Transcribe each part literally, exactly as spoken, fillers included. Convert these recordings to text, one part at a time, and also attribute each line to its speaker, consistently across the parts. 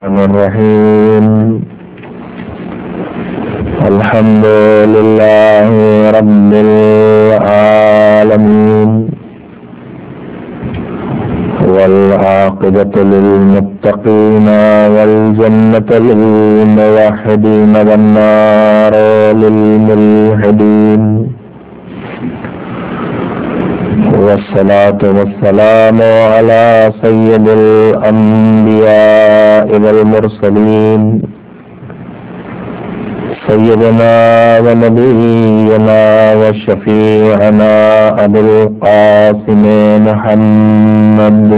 Speaker 1: الرحيم الحمد لله رب العالمين والعاقبة للمتقين والجنة للموحدين والنار للملحدين والصلاة والسلام على سيد الأنبياء والمرسلين سيدنا ونبينا وشفيعنا أبي القاسم محمد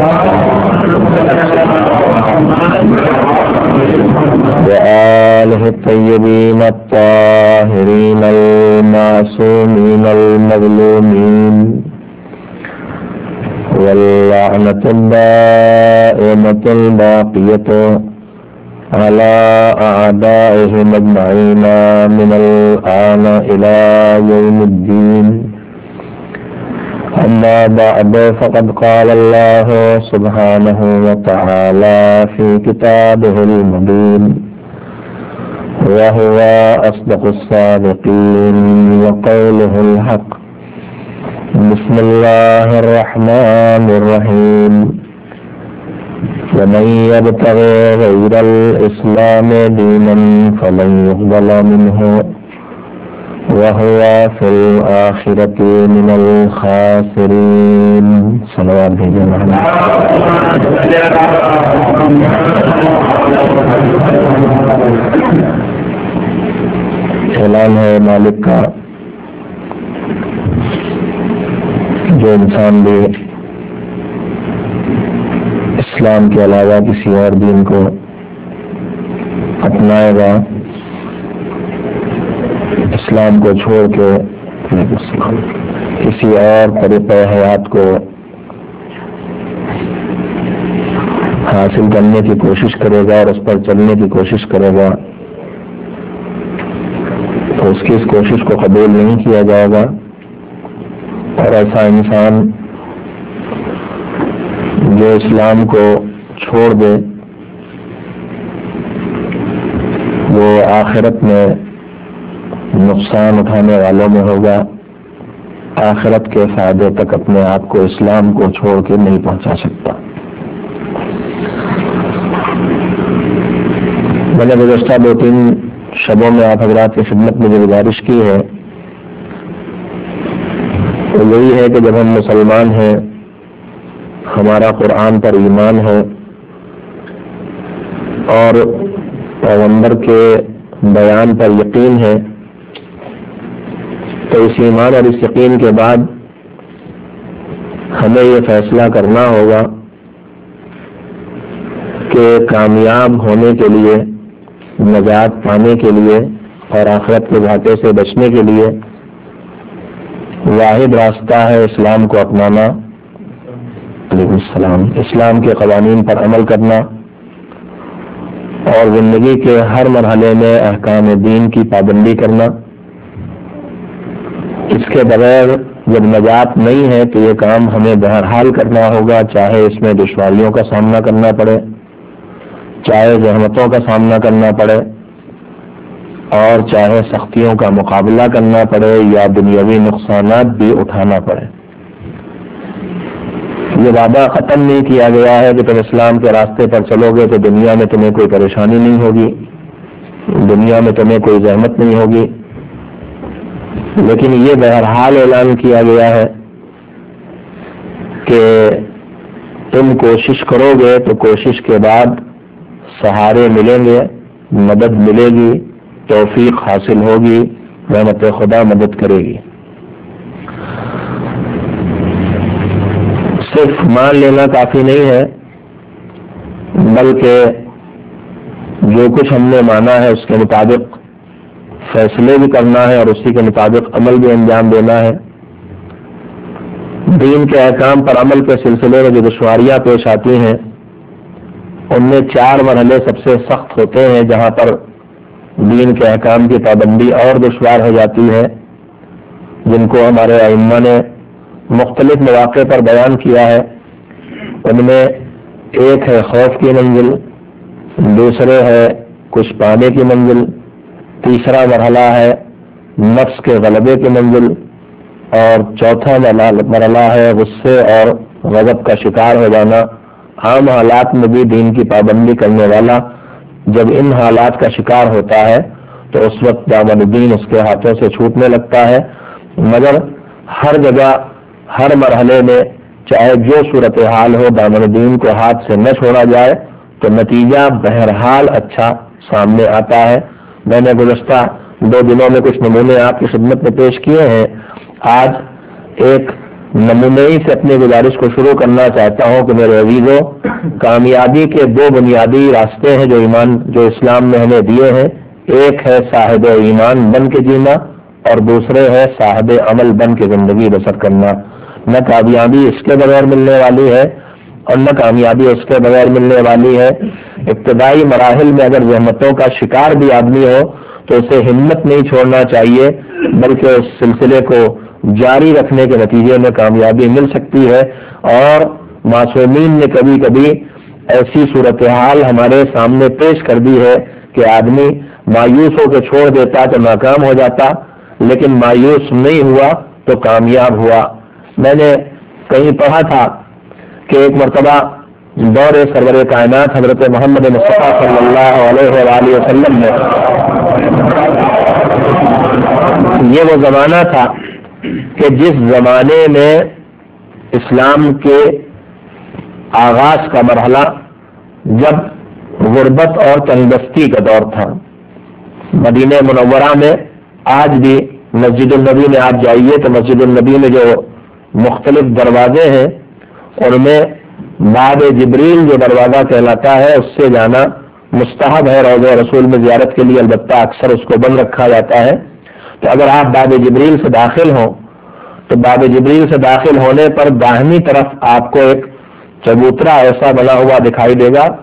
Speaker 1: وآله الطيبين الطاهرين المعصومين المظلومين واللعنة الدائمة الباقية على أعدائهم أجمعين من الآن إلى يوم الدين. أما بعد فقد قال الله سبحانه وتعالى في كتابه المبين وهو أصدق الصادقين وقوله الحق. بسم الله الرحمن الرحيم. ومن يبتغي غير الإسلام دينا فلن يقبل منه وهو في الآخرة من الخاسرين. صلوات بھیجیں محمد. اعلان ہے مالک کا جو انسان بھی اسلام کے علاوہ کسی اور دین کو اپنائے گا، اسلام کو چھوڑ کے کسی اور طریقہ حیات کو حاصل کرنے کی کوشش کرے گا اور اس پر چلنے کی کوشش کرے گا تو اس کی اس کوشش کو قبول نہیں کیا جائے گا، اور ایسا انسان جو اسلام کو چھوڑ دے وہ آخرت میں نقصان اٹھانے والوں میں ہوگا، آخرت کے فائدے تک اپنے آپ کو اسلام کو چھوڑ کے نہیں پہنچا سکتا. میں نے گزشتہ دو تین شبوں میں آپ حضرات کی خدمت میں جو گزارش کی ہے وہ یہی ہے کہ جب ہم مسلمان ہیں، ہمارا قرآن پر ایمان ہے اور پیغمبر کے بیان پر یقین ہے، تو اس ایمان اور اس یقین کے بعد ہمیں یہ فیصلہ کرنا ہوگا کہ کامیاب ہونے کے لیے، نجات پانے کے لیے اور آخرت کے گھاٹے سے بچنے کے لیے واحد راستہ ہے اسلام کو اپنانا، علیکم السلام، اسلام کے قوانین پر عمل کرنا اور زندگی کے ہر مرحلے میں احکام دین کی پابندی کرنا. اس کے بغیر جب نجات نہیں ہے تو یہ کام ہمیں بہرحال کرنا ہوگا، چاہے اس میں دشواریوں کا سامنا کرنا پڑے، چاہے زحمتوں کا سامنا کرنا پڑے اور چاہے سختیوں کا مقابلہ کرنا پڑے یا دنیاوی نقصانات بھی اٹھانا پڑے. یہ وعدہ ختم نہیں کیا گیا ہے کہ تم اسلام کے راستے پر چلو گے تو دنیا میں تمہیں کوئی پریشانی نہیں ہوگی، دنیا میں تمہیں کوئی زحمت نہیں ہوگی، لیکن یہ بہرحال اعلان کیا گیا ہے کہ تم کوشش کرو گے تو کوشش کے بعد سہارے ملیں گے، مدد ملے گی، توفیق حاصل ہوگی، رحمت خدا مدد کرے گی. صرف مان لینا کافی نہیں ہے، بلکہ جو کچھ ہم نے مانا ہے اس کے مطابق فیصلے بھی کرنا ہے اور اسی کے مطابق عمل بھی انجام دینا ہے. دین کے احکام پر عمل کے سلسلے میں جو دشواریاں پیش آتی ہیں ان میں چار مرحلے سب سے سخت ہوتے ہیں جہاں پر دین کے احکام کی پابندی اور دشوار ہو جاتی ہے، جن کو ہمارے ائمہ نے مختلف مواقع پر بیان کیا ہے. ان میں ایک ہے خوف کی منزل، دوسرے ہے کچھ پانے کی منزل، تیسرا مرحلہ ہے نفس کے غلبے کی منزل، اور چوتھا مرحلہ ہے غصے اور غضب کا شکار ہو جانا۔ عام حالات میں بھی دین کی پابندی کرنے والا جب ان حالات کا شکار ہوتا ہے تو اس وقت دامن دین اس کے ہاتھوں سے چھوٹنے لگتا ہے، مگر ہر جگہ ہر مرحلے میں چاہے جو صورتحال ہو دامن دین کو ہاتھ سے نہ چھوڑا جائے تو نتیجہ بہرحال اچھا سامنے آتا ہے۔ میں نے گزشتہ دو دنوں میں کچھ نمونے آپ کی خدمت میں پیش کیے ہیں، آج ایک نمونے سے اپنی گزارش کو شروع کرنا چاہتا ہوں کہ میرے عزیزوں، کامیابی کے دو بنیادی راستے ہیں جو ایمان جو اسلام نے ہمیں دیے ہیں، ایک ہے صاحب ایمان بن کے جینا اور دوسرے ہے صاحب عمل بن کے زندگی بسر کرنا۔ نہ کامیابی اس کے بغیر ملنے والی ہے اور نہ کامیابی اس کے بغیر ملنے والی ہے۔ ابتدائی مراحل میں اگر زحمتوں کا شکار بھی آدمی ہو تو اسے ہمت نہیں چھوڑنا چاہیے، بلکہ اس سلسلے کو جاری رکھنے کے نتیجے میں کامیابی مل سکتی ہے۔ اور معصومین نے کبھی کبھی ایسی صورتحال ہمارے سامنے پیش کر دی ہے کہ آدمی مایوس ہو کے چھوڑ دیتا تو ناکام ہو جاتا، لیکن مایوس نہیں ہوا تو کامیاب ہوا۔ میں نے کہیں پڑھا تھا کہ ایک مرتبہ دور سرور کائنات حضرت محمد مصطفیٰ صلی اللہ علیہ وآلہ وسلم میں یہ وہ زمانہ تھا کہ جس زمانے میں اسلام کے آغاز کا مرحلہ جب غربت اور تنگدستی کا دور تھا۔ مدینہ منورہ میں آج بھی مسجد النبی میں آپ جائیے تو مسجد النبی میں جو مختلف دروازے ہیں ان میں باب جبریل جو دروازہ کہلاتا ہے اس سے جانا مستحب ہے۔ روضہ رسول میں زیارت کے لیے البتہ اکثر اس کو بند رکھا جاتا ہے، تو اگر آپ باب جبریل سے داخل ہوں تو باب جبریل سے داخل ہونے پر داہنی طرف آپ کو ایک چبوترا ایسا بنا ہوا دکھائی دے گا۔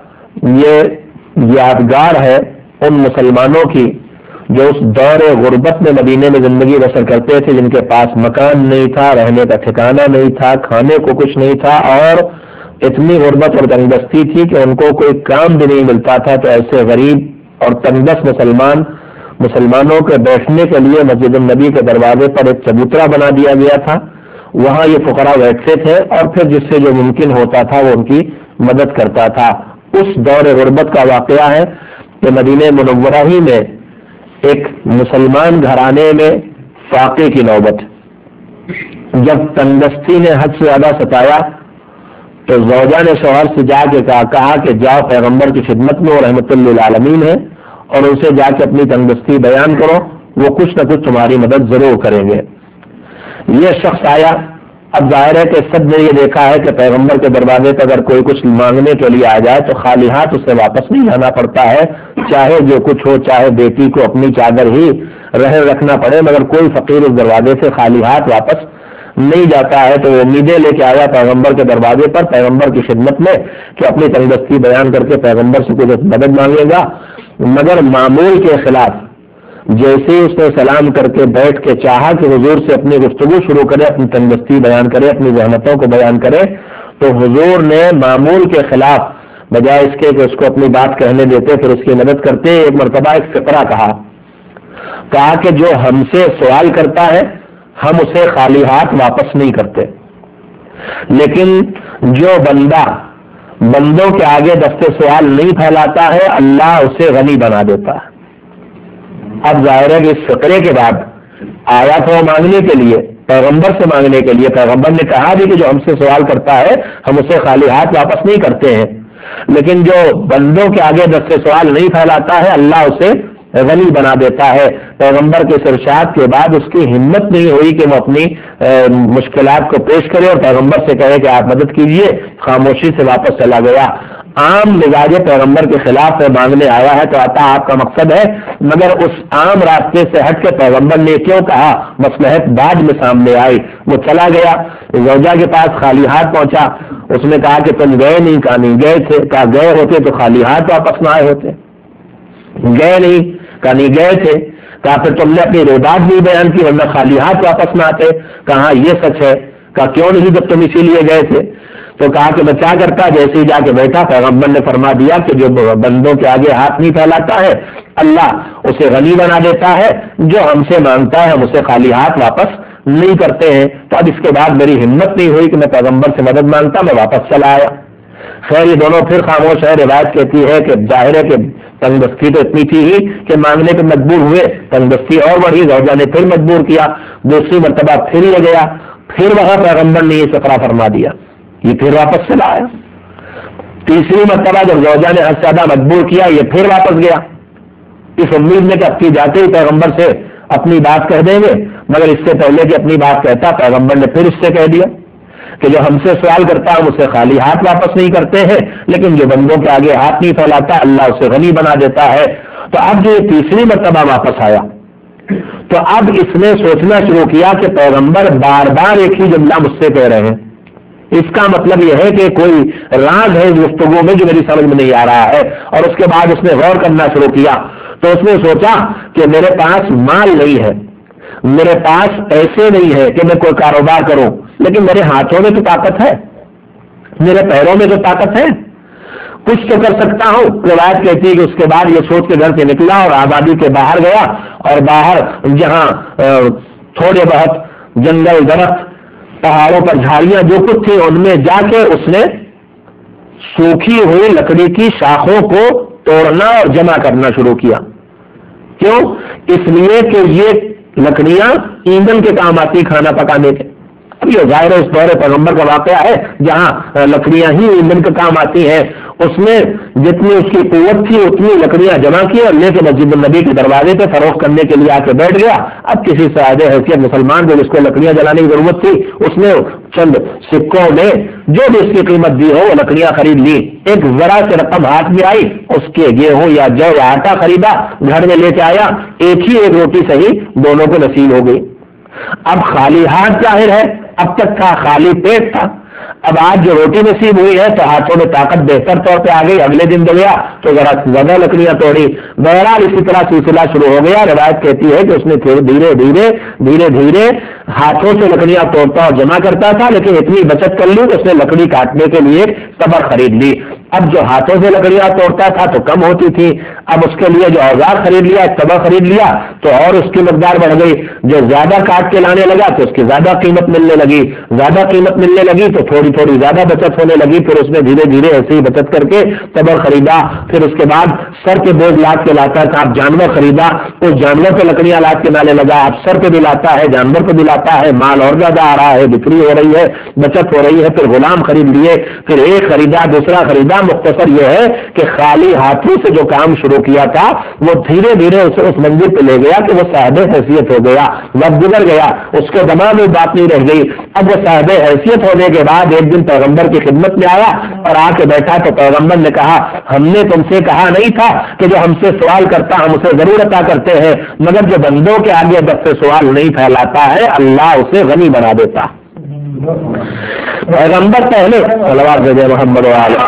Speaker 1: یہ یادگار ہے ان مسلمانوں کی جو اس دور غربت میں مدینے میں زندگی بسر کرتے تھے، جن کے پاس مکان نہیں تھا، رہنے کا ٹھکانہ نہیں تھا، کھانے کو کچھ نہیں تھا، اور اتنی غربت اور تنگدستی تھی کہ ان کو کوئی کام بھی نہیں ملتا تھا۔ تو ایسے غریب اور تنگدست مسلمان مسلمانوں کے بیٹھنے کے لیے مسجد النبی کے دروازے پر ایک چبوترا بنا دیا گیا تھا، وہاں یہ فقراء بیٹھتے تھے اور پھر جس سے جو ممکن ہوتا تھا وہ ان کی مدد کرتا تھا۔ اس دور غربت کا واقعہ ہے کہ مدینہ منورہ ہی میں ایک مسلمان گھرانے میں فاقے کی نوبت، جب تنگدستی نے حد سے زیادہ ستایا تو زوجہ نے شوہر سے جا کے کہا, کہا کہ جاؤ پیغمبر کی خدمت میں، وہ رحمت للعالمین ہے، اور ان سے جا کے اپنی تنگدستی بیان کرو، وہ کچھ نہ کچھ تمہاری مدد ضرور کریں گے۔ یہ شخص آیا۔ اب ظاہر ہے کہ سب نے یہ دیکھا ہے کہ پیغمبر کے دروازے پر اگر کوئی کچھ مانگنے کے لیے آ جائے تو خالی ہاتھ اسے واپس نہیں جانا پڑتا ہے، چاہے جو کچھ ہو، چاہے بیٹی کو اپنی چادر ہی رہ رکھنا پڑے، مگر کوئی فقیر اس دروازے سے خالی ہاتھ واپس نہیں جاتا ہے۔ تو وہ امیدیں لے کے آیا پیغمبر کے دروازے پر، پیغمبر کی خدمت میں، کہ اپنی تنگدستی بیان کر کے پیغمبر سے کچھ مدد مانگے گا، مگر معمول کے خلاف جیسے ہی اس نے سلام کر کے بیٹھ کے چاہا کہ حضور سے اپنی گفتگو شروع کرے، اپنی تنگدستی بیان کرے، اپنی زحمتوں کو بیان کرے، تو حضور نے معمول کے خلاف بجائے اس کے کہ اس کو اپنی بات کہنے دیتے پھر اس کی مدد کرتے، ایک مرتبہ ایک فقرہ کہا کہا کہ جو ہم سے سوال کرتا ہے ہم اسے خالی ہاتھ واپس نہیں کرتے، لیکن جو بندہ بندوں کے آگے دستے سوال نہیں پھیلاتا ہے اللہ اسے غنی بنا دیتا ہے۔ اب ظاہر ہے کہ اس فقرے کے بعد آیا تھا وہ مانگنے کے لیے، پیغمبر سے مانگنے کے لیے، پیغمبر نے کہا بھی کہ جو ہم سے سوال کرتا ہے ہم اسے خالی ہاتھ واپس نہیں کرتے ہیں، لیکن جو بندوں کے آگے دستے سوال نہیں پھیلاتا ہے اللہ اسے غنی بنا دیتا ہے۔ پیغمبر کے ارشاد کے بعد اس کی ہمت نہیں ہوئی کہ وہ اپنی مشکلات کو پیش کرے اور پیغمبر سے کہے کہ آپ مدد کیجئے، خاموشی سے واپس چلا گیا۔ عام مزاج پیغمبر کے خلاف مانگنے آیا ہے تو آتا آپ کا مقصد ہے، مگر اس عام راستے سے ہٹ کے پیغمبر نے کیوں کہا، مصلحت بعد میں سامنے آئی، وہ چلا گیا زوجہ کے پاس خالی ہاتھ پہنچا، اس نے کہا کہ تم گئے نہیں، کہا نہیں گئے تھے، کہا گئے ہوتے تو خالی ہاتھ واپس نہ آئے ہوتے، گئے نہیں، کہا نہیں گئے تھے، کہا پھر تم نے اپنی روبات نہیں بیان کی ورنہ خالی ہاتھ واپس نہ آتے، کہا یہ سچ ہے، کہا کیوں نہیں جب تم اسی لیے گئے تھے، تو کہا کہ میں کیا کرتا؟ جیسے ہی جا کے بیٹھا پیغمبر نے فرما دیا کہ جو بندوں کے آگے ہاتھ نہیں پھیلاتا ہے اللہ اسے غنی بنا دیتا ہے، جو ہم سے مانگتا ہے ہم اسے خالی ہاتھ واپس نہیں کرتے ہیں۔ تو اب اس کے بعد میری ہمت نہیں ہوئی کہ میں پیغمبر سے مدد مانگتا، میں واپس چلا آیا۔ خیر یہ دونوں پھر خاموش ہے۔ روایت کہتی ہے کہ ظاہر ہے کہ تنگ دستی تو اتنی تھی ہی کہ مانگنے پہ مجبور ہوئے، تنگ دستی اور بڑھی، زوجہ نے پھر مجبور کیا، دوسری مرتبہ پھر یہ گیا، پھر وہاں پیغمبر نے یہ فقرہ فرما دیا، یہ پھر واپس چلا آیا۔ تیسری مرتبہ جب زوجہ نے حد سے زیادہ مجبور کیا، یہ پھر واپس گیا، اس امید میں کہ اب کی جاتے ہی پیغمبر سے اپنی بات کہہ دیں گے، مگر اس سے پہلے کہ اپنی بات کہتا پیغمبر نے پھر اس سے کہہ دیا کہ جو ہم سے سوال کرتا ہم اسے خالی ہاتھ واپس نہیں کرتے ہیں، لیکن جو بندوں کے آگے ہاتھ نہیں پھیلاتا اللہ اسے غنی بنا دیتا ہے۔ تو اب جو یہ تیسری مرتبہ واپس آیا تو اب اس نے سوچنا شروع کیا کہ پیغمبر بار بار ایک ہی جملہ مجھ سے کہہ رہے ہیں، اس کا مطلب یہ ہے کہ کوئی راز ہے اس گفتگو میں جو میری سمجھ میں نہیں آ رہا ہے۔ اور اس کے بعد اس نے غور کرنا شروع کیا تو اس نے سوچا کہ میرے پاس مال نہیں ہے، میرے پاس پیسے نہیں ہے کہ میں کوئی کاروبار کروں، لیکن میرے ہاتھوں میں تو طاقت ہے، میرے پیروں میں تو طاقت ہے، کچھ تو کر سکتا ہوں۔ روایت کہتی ہے کہ اس کے بعد یہ سوچ کے گھر سے نکلا اور آبادی کے باہر گیا، اور باہر جہاں تھوڑے بہت جنگل درخت پہاڑوں پر جھاڑیاں جو کچھ تھی ان میں جا کے اس نے سوکھی ہوئی لکڑی کی شاخوں کو توڑنا اور جمع کرنا شروع کیا۔ کیوں؟ اس لیے کہ یہ لکڑیاں ایندھن کے کام آتی، کھانا پکانے کے۔ اب یہ ظاہر اس دور پیغمبر کا واقعہ ہے جہاں لکڑیاں ہی ایندھن کے کام آتی ہیں۔ اس نے جتنی اس کی قوت تھی اتنی لکڑیاں جمع کی اور لے کے مسجد النبی کے دروازے پہ فروخت کرنے کے لیے آ کے بیٹھ گیا۔ اب کسی صاحب حیثیت مسلمان جو جس کو لکڑیاں جلانے کی ضرورت تھی اس نے چند سکوں میں جو بھی اس کی قیمت دی ہو وہ لکڑیاں خرید لی، ایک ذرا سے رقم ہاتھ میں آئی، اس کے گیہوں یا جو یا آٹا خریدا، گھر میں لے کے آیا، ایک ہی ایک روٹی صحیح دونوں کو نصیب ہو گئی۔ اب خالی ہاتھ ظاہر ہے، اب تک تھا خالی پیٹ تھا، اب آج جو روٹی نصیب ہوئی ہے تو ہاتھوں میں طاقت بہتر طور پہ آ گئی۔ اگلے دن گیا تو ذرا زیادہ لکڑیاں توڑی، بہرحال اسی طرح سلسلہ شروع ہو گیا۔ روایت کہتی ہے کہ اس نے پھر دھیرے دھیرے دھیرے دھیرے ہاتھوں سے لکڑیاں توڑتا اور جمع کرتا تھا، لیکن اتنی بچت کر لی کہ اس نے لکڑی کاٹنے کے لیے صبر خرید لی۔ اب جو ہاتھوں سے لکڑیاں توڑتا تھا تو کم ہوتی تھی، اب اس کے لیے جو اوزار خرید لیا، صبر خرید لیا تو اور اس کی مقدار بڑھ گئی۔ جو زیادہ کاٹ کے لانے لگا تو اس کی زیادہ قیمت ملنے لگی، زیادہ قیمت ملنے لگی تو تھوڑی تھوڑی زیادہ بچت ہونے لگی۔ پھر اس نے دھیرے دھیرے ایسے ہی بچت کر کے صبر خریدا۔ پھر اس کے بعد سر کے بوجھ لاد کے لاتا تھا، اب جانور خریدا، اس جانور پہ لکڑیاں لاد کے لانے لگا، اب سر پہ بھی لاتا ہے، جانور پہ بھی لاتا ہے، مال اور زیادہ آ رہا ہے، بکری ہو رہی ہے، بچت ہو رہی ہے۔ پھر غلام خرید لیے، پھر ایک خریدا، دوسرا خریدا۔ مختصر یہ ہے کہ خالی ہاتھوں سے جو کام شروع کیا تھا وہ دھیرے دھیرے اسے اس منزل پہ لے گیا کہ وہ صاحب حیثیت ہو گیا، وقت گزر گیا، اس کے دماغ میں بات نہیں رہ گئی۔ اب وہ صاحب حیثیت ہونے کے بعد ایک دن پیغمبر کی خدمت میں آیا اور آ کے بیٹھا تو پیغمبر نے کہا ہم نے تم سے کہا نہیں تھا کہ جو ہم سے سوال کرتا ہم اسے ضرور عطا کرتے ہیں، مگر جو بندوں کے آگے بس سے سوال نہیں پھیلاتا ہے اللہ اسے غنی بنا دیتا۔ پیغمبر پہلے صلوات بھیجے محمد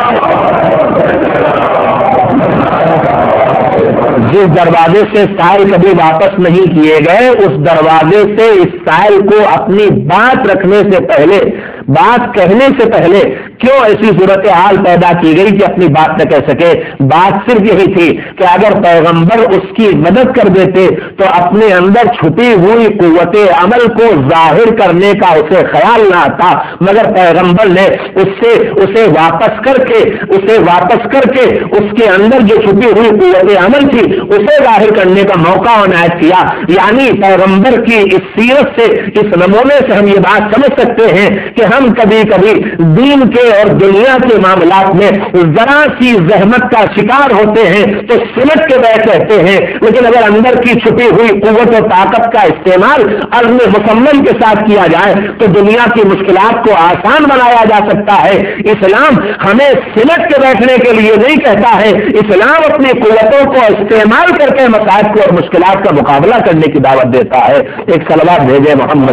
Speaker 1: جس دروازے سے سائل کبھی واپس نہیں کیے گئے اس دروازے سے اس سائل کو اپنی بات رکھنے سے پہلے، بات کہنے سے پہلے کیوں ایسی صورتحال پیدا کی گئی کہ اپنی بات نہ کہہ سکے؟ بات صرف یہی تھی کہ اگر پیغمبر اس کی مدد کر دیتے تو اپنے اندر چھپی ہوئی قوت عمل کو ظاہر کرنے کا اسے خیال نہ آتا، مگر پیغمبر نے اس سے اسے واپس کر کے اسے واپس کر کے اس کے اندر جو چھپی ہوئی قوت عمل تھی اسے ظاہر کرنے کا موقع عنایت کیا۔ یعنی پیغمبر کی اس سیرت سے، اس نمونے سے ہم یہ بات سمجھ سکتے ہیں کہ ہم کبھی کبھی دین کے اور دنیا کے معاملات میں ذرا سی زحمت کا شکار ہوتے ہیں تو سمٹ کے بیٹھ رہتے ہیں، لیکن اگر اندر کی چھپی ہوئی قوت و طاقت کا استعمال عزم مصمم کے ساتھ کیا جائے تو دنیا کی مشکلات کو آسان بنایا جا سکتا ہے۔ اسلام ہمیں سمٹ کے بیٹھنے کے لیے نہیں کہتا ہے، اسلام اپنی قوتوں کو استعمال کر کے مصائب کو اور مشکلات کا مقابلہ کرنے کی دعوت دیتا ہے۔ ایک صلوات بھیجے محمد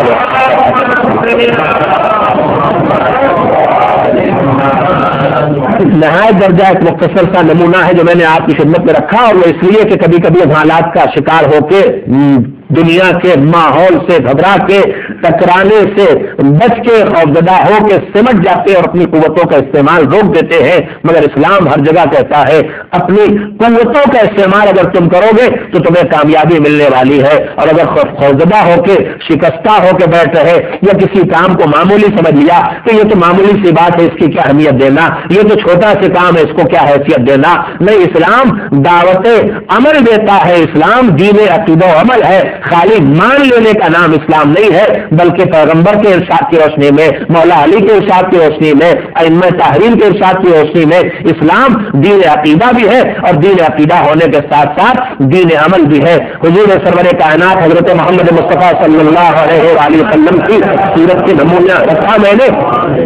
Speaker 1: نہایت درجہ ایک مختصر سا نمونہ ہے جو میں نے آپ کی خدمت میں رکھا، اور وہ اس لیے کہ کبھی کبھی حالات کا شکار ہو کے دنیا کے ماحول سے گھبرا کے، ٹکرانے سے بچ کے، خوفزدہ ہو کے سمٹ جاتے اور اپنی قوتوں کا استعمال روک دیتے ہیں. مگر اسلام ہر جگہ کہتا ہے اپنی قوتوں کا استعمال اگر تم کرو گے تو تمہیں کامیابی ملنے والی ہے، اور اگر خوفزدہ ہو کے، شکستہ ہو کے بیٹھ رہے یا کسی کام کو معمولی سمجھ لیا تو یہ تو معمولی سی بات ہے، اس کی کیا اہمیت دینا، یہ تو چھوٹا سے کام ہے، اس کو کیا حیثیت دینا. نہیں، اسلام دعوت عمل دیتا ہے، اسلام دین عقیدہ و عمل ہے. خالی مان لینے کا نام اسلام نہیں ہے، بلکہ پیغمبر کے ارشاد کی روشنی میں، مولا علی کے ارشاد کی روشنی میں، ائمہ طاہرین کے ارشاد کی روشنی میں اسلام دین عقیدہ بھی ہے، اور دین عقیدہ ہونے کے ساتھ ساتھ دین عمل بھی ہے. حضور سرور کائنات حضرت محمد مصطفیٰ صلی اللہ علیہ وآلہ وسلم کی سیرت کے نمونہ رکھا میں نے.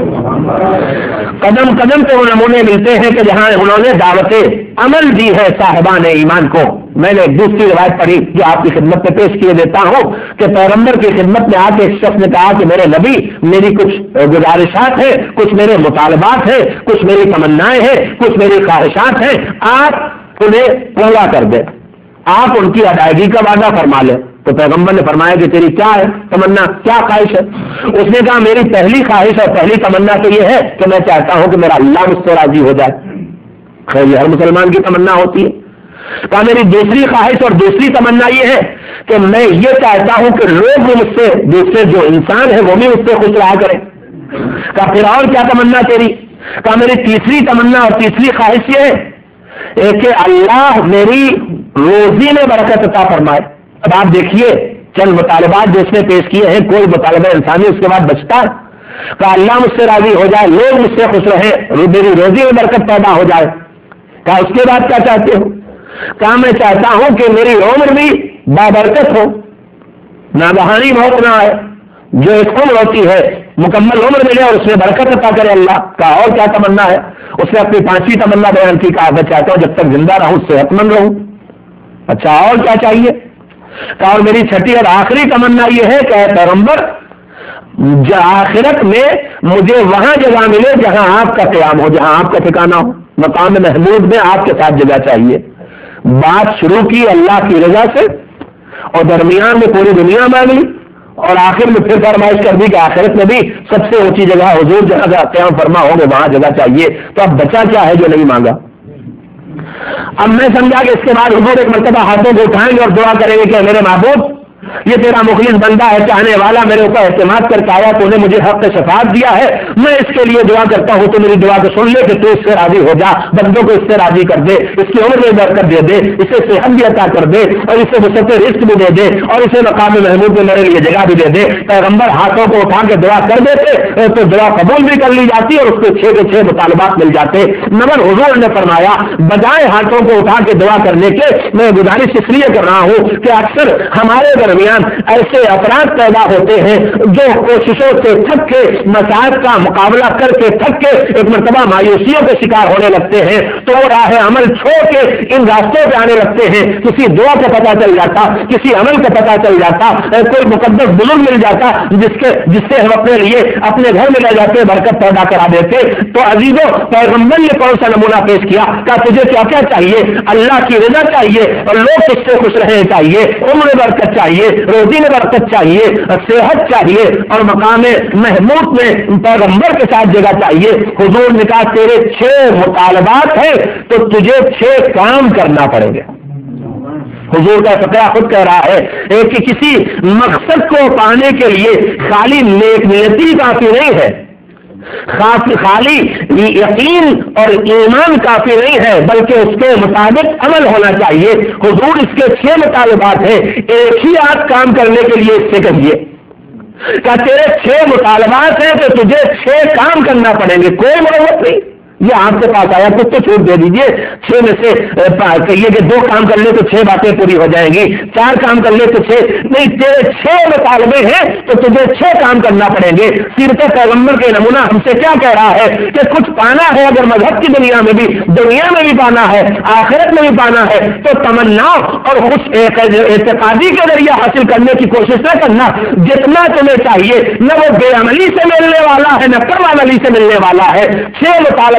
Speaker 1: قدم قدم پہ وہ نمونے ملتے ہیں کہ جہاں انہوں نے دعوت عمل دی ہے صاحبان ایمان کو. میں نے ایک دوسری روایت پڑھی جو آپ کی خدمت میں پیش کیے دیتا ہوں کہ پیغمبر کی خدمت میں آ کے ایک شخص نے کہا کہ میرے نبی، میری کچھ گزارشات ہیں، کچھ میرے مطالبات ہیں، کچھ میری تمنائیں ہیں، کچھ میری خواہشات ہیں، آپ انہیں پورا کر دیں، آپ ان کی ادائیگی کا وعدہ فرما لیں. تو پیغمبر نے فرمایا کہ تیری کیا ہے تمنا، کیا خواہش ہے؟ اس نے کہا میری پہلی خواہش اور پہلی تمنا تو یہ ہے کہ میں چاہتا ہوں کہ میرا اللہ مجھ سے راضی ہو جائے. خیر یہ ہر مسلمان کی تمنا ہوتی ہے. کہا میری دوسری خواہش اور دوسری تمنا یہ ہے کہ میں یہ چاہتا ہوں کہ لوگ بھی مجھ سے، دوسرے جو انسان ہے وہ بھی مجھ سے خوش رہا کریں. کہا پھر اور کیا تمنا تیری؟ کہا میری تیسری تمنا اور تیسری خواہش یہ ہے کہ اللہ میری روزی میں برکت عطا فرمائے. اب آپ دیکھیے چند مطالبات جو اس نے پیش کیے ہیں، کوئی مطالبہ انسانی اس کے بعد بچتا ہے. کہا اللہ مجھ سے راضی ہو جائے، لوگ مجھ سے خوش رہیں، میری روزی میں برکت پیدا ہو جائے. کہا اس کے بعد کیا چاہتے ہو؟ کہا میں چاہتا ہوں کہ میری عمر بھی بابرکت ہو، ناگہانی موت نہ آئے، جو ایک عمر ہوتی ہے مکمل عمر ملے اور اس میں برکت عطا کرے اللہ. کہا اور کیا تمنا ہے؟ اس نے اپنی پانچویں تمنا بیان کی. کہا میں چاہتا ہوں جب تک زندہ رہوں صحت مند رہوں. اچھا اور کیا چاہیے؟ کہا اور میری چھٹی اور آخری تمنا یہ ہے کہ پیغمبر آخرت میں مجھے وہاں جگہ ملے جہاں آپ کا قیام ہو، جہاں آپ کا ٹھکانہ ہو. مقام محمود میں آپ کے ساتھ جگہ چاہیے. بات شروع کی اللہ کی رضا سے اور درمیان میں پوری دنیا مانگ لی اور آخر میں پھر فرمائش کر دی کہ آخرت میں بھی سب سے اونچی جگہ حضور جہاں قیام فرما ہوں گے وہاں جگہ چاہیے. تو اب بچا کیا ہے جو نہیں مانگا؟ اب میں سمجھا کہ اس کے بعد حضور ایک مرتبہ ہاتھوں کو اٹھائیں گے اور دعا کریں گے کہ میرے محبوب یہ تیرا مخلص بندہ ہے، چاہنے والا، میرے اوپر اعتماد کر کے آیا، تو نے مجھے حق شفاعت دیا ہے، میں اس کے لیے دعا کرتا ہوں تو میری دعا کو سن لے کہ تو اس سے راضی ہو جا، بندوں کو اس سے راضی کر دے، اس کی عمر میں برکت دے دے، اسے صحت بھی عطا کر دے اور اسے وسعت رزق بھی دے دے اور اسے مقام محمود میں میرے لیے جگہ بھی دے دے. پیغمبر ہاتھوں کو اٹھا کے دعا کر دیتے تو دعا قبول بھی کر لی جاتی اور اس کو چھ کے چھ مطالبات مل جاتے. مگر حضور نے فرمایا بجائے ہاتھوں کو اٹھا کے دعا کرنے کے میں گزارش اس لیے کر رہا ہوں کہ اکثر ہمارے درمیان ایسے افراد پیدا ہوتے ہیں جو کوششوں سے تھک کے، مسائل کا مقابلہ کر کے تھک کے ایک مرتبہ مایوسیوں کے شکار ہونے لگتے ہیں تو وہ راہ عمل چھوڑ کے ان راستوں پہ آنے لگتے ہیں. کسی دعا کا پتہ چل جاتا، کسی عمل کا پتہ چل جاتا، کوئی مقدس بزرگ مل جاتا جس کے جس سے ہم اپنے لیے اپنے گھر میں لے جاتے برکت پیدا کرا دیتے. تو عزیزوں پیغمبر نے کون سا نمونہ پیش کیا؟ کہ تجھے کیا کیا چاہیے؟ اللہ کی رضا چاہیے اور لوگ تجھ سے خوش رہنے چاہیے، عمر برکت چاہیے، روزی میں برکت چاہیے، صحت چاہیے اور مقام محمود میں پیغمبر کے ساتھ جگہ چاہیے. حضور نے کہا تیرے چھ مطالبات ہیں تو تجھے چھ کام کرنا پڑیں گے. حضور کا فقرہ خود کہہ رہا ہے کہ کسی مقصد کو پانے کے لیے خالی نیک نیتی کافی نہیں ہے، خالی یقین اور ایمان کافی نہیں ہے، بلکہ اس کے مطابق عمل ہونا چاہیے. حضور اس کے چھ مطالبات ہیں، ایک ہی آدھ کام کرنے کے لیے اس سے کہیے. کیا تیرے چھ مطالبات ہیں تو تجھے چھ کام کرنا پڑیں گے، کوئی ضرورت نہیں یہ آپ کے پاس آیا کچھ تو چھوٹ دے دیجیے، چھ میں سے کہیے کہ دو کام کر لے تو چھ باتیں پوری ہو جائیں گی، چار کام کر لے تو چھ نہیں، تیرے چھ مطالبے ہیں تو تجھے چھ کام کرنا پڑیں گے. سیرت پیغمبر کے نمونہ ہم سے کیا کہہ رہا ہے کہ کچھ پانا ہے اگر مذہب کی دنیا میں بھی، دنیا میں بھی پانا ہے، آخرت میں بھی پانا ہے تو تمنا اور خوش اعتقادی کے ذریعے حاصل کرنے کی کوشش نہ کرنا. جتنا تمہیں چاہیے نہ وہ بے عملی سے ملنے والا ہے نہ کم عملی سے ملنے والا ہے. چھ مطالبات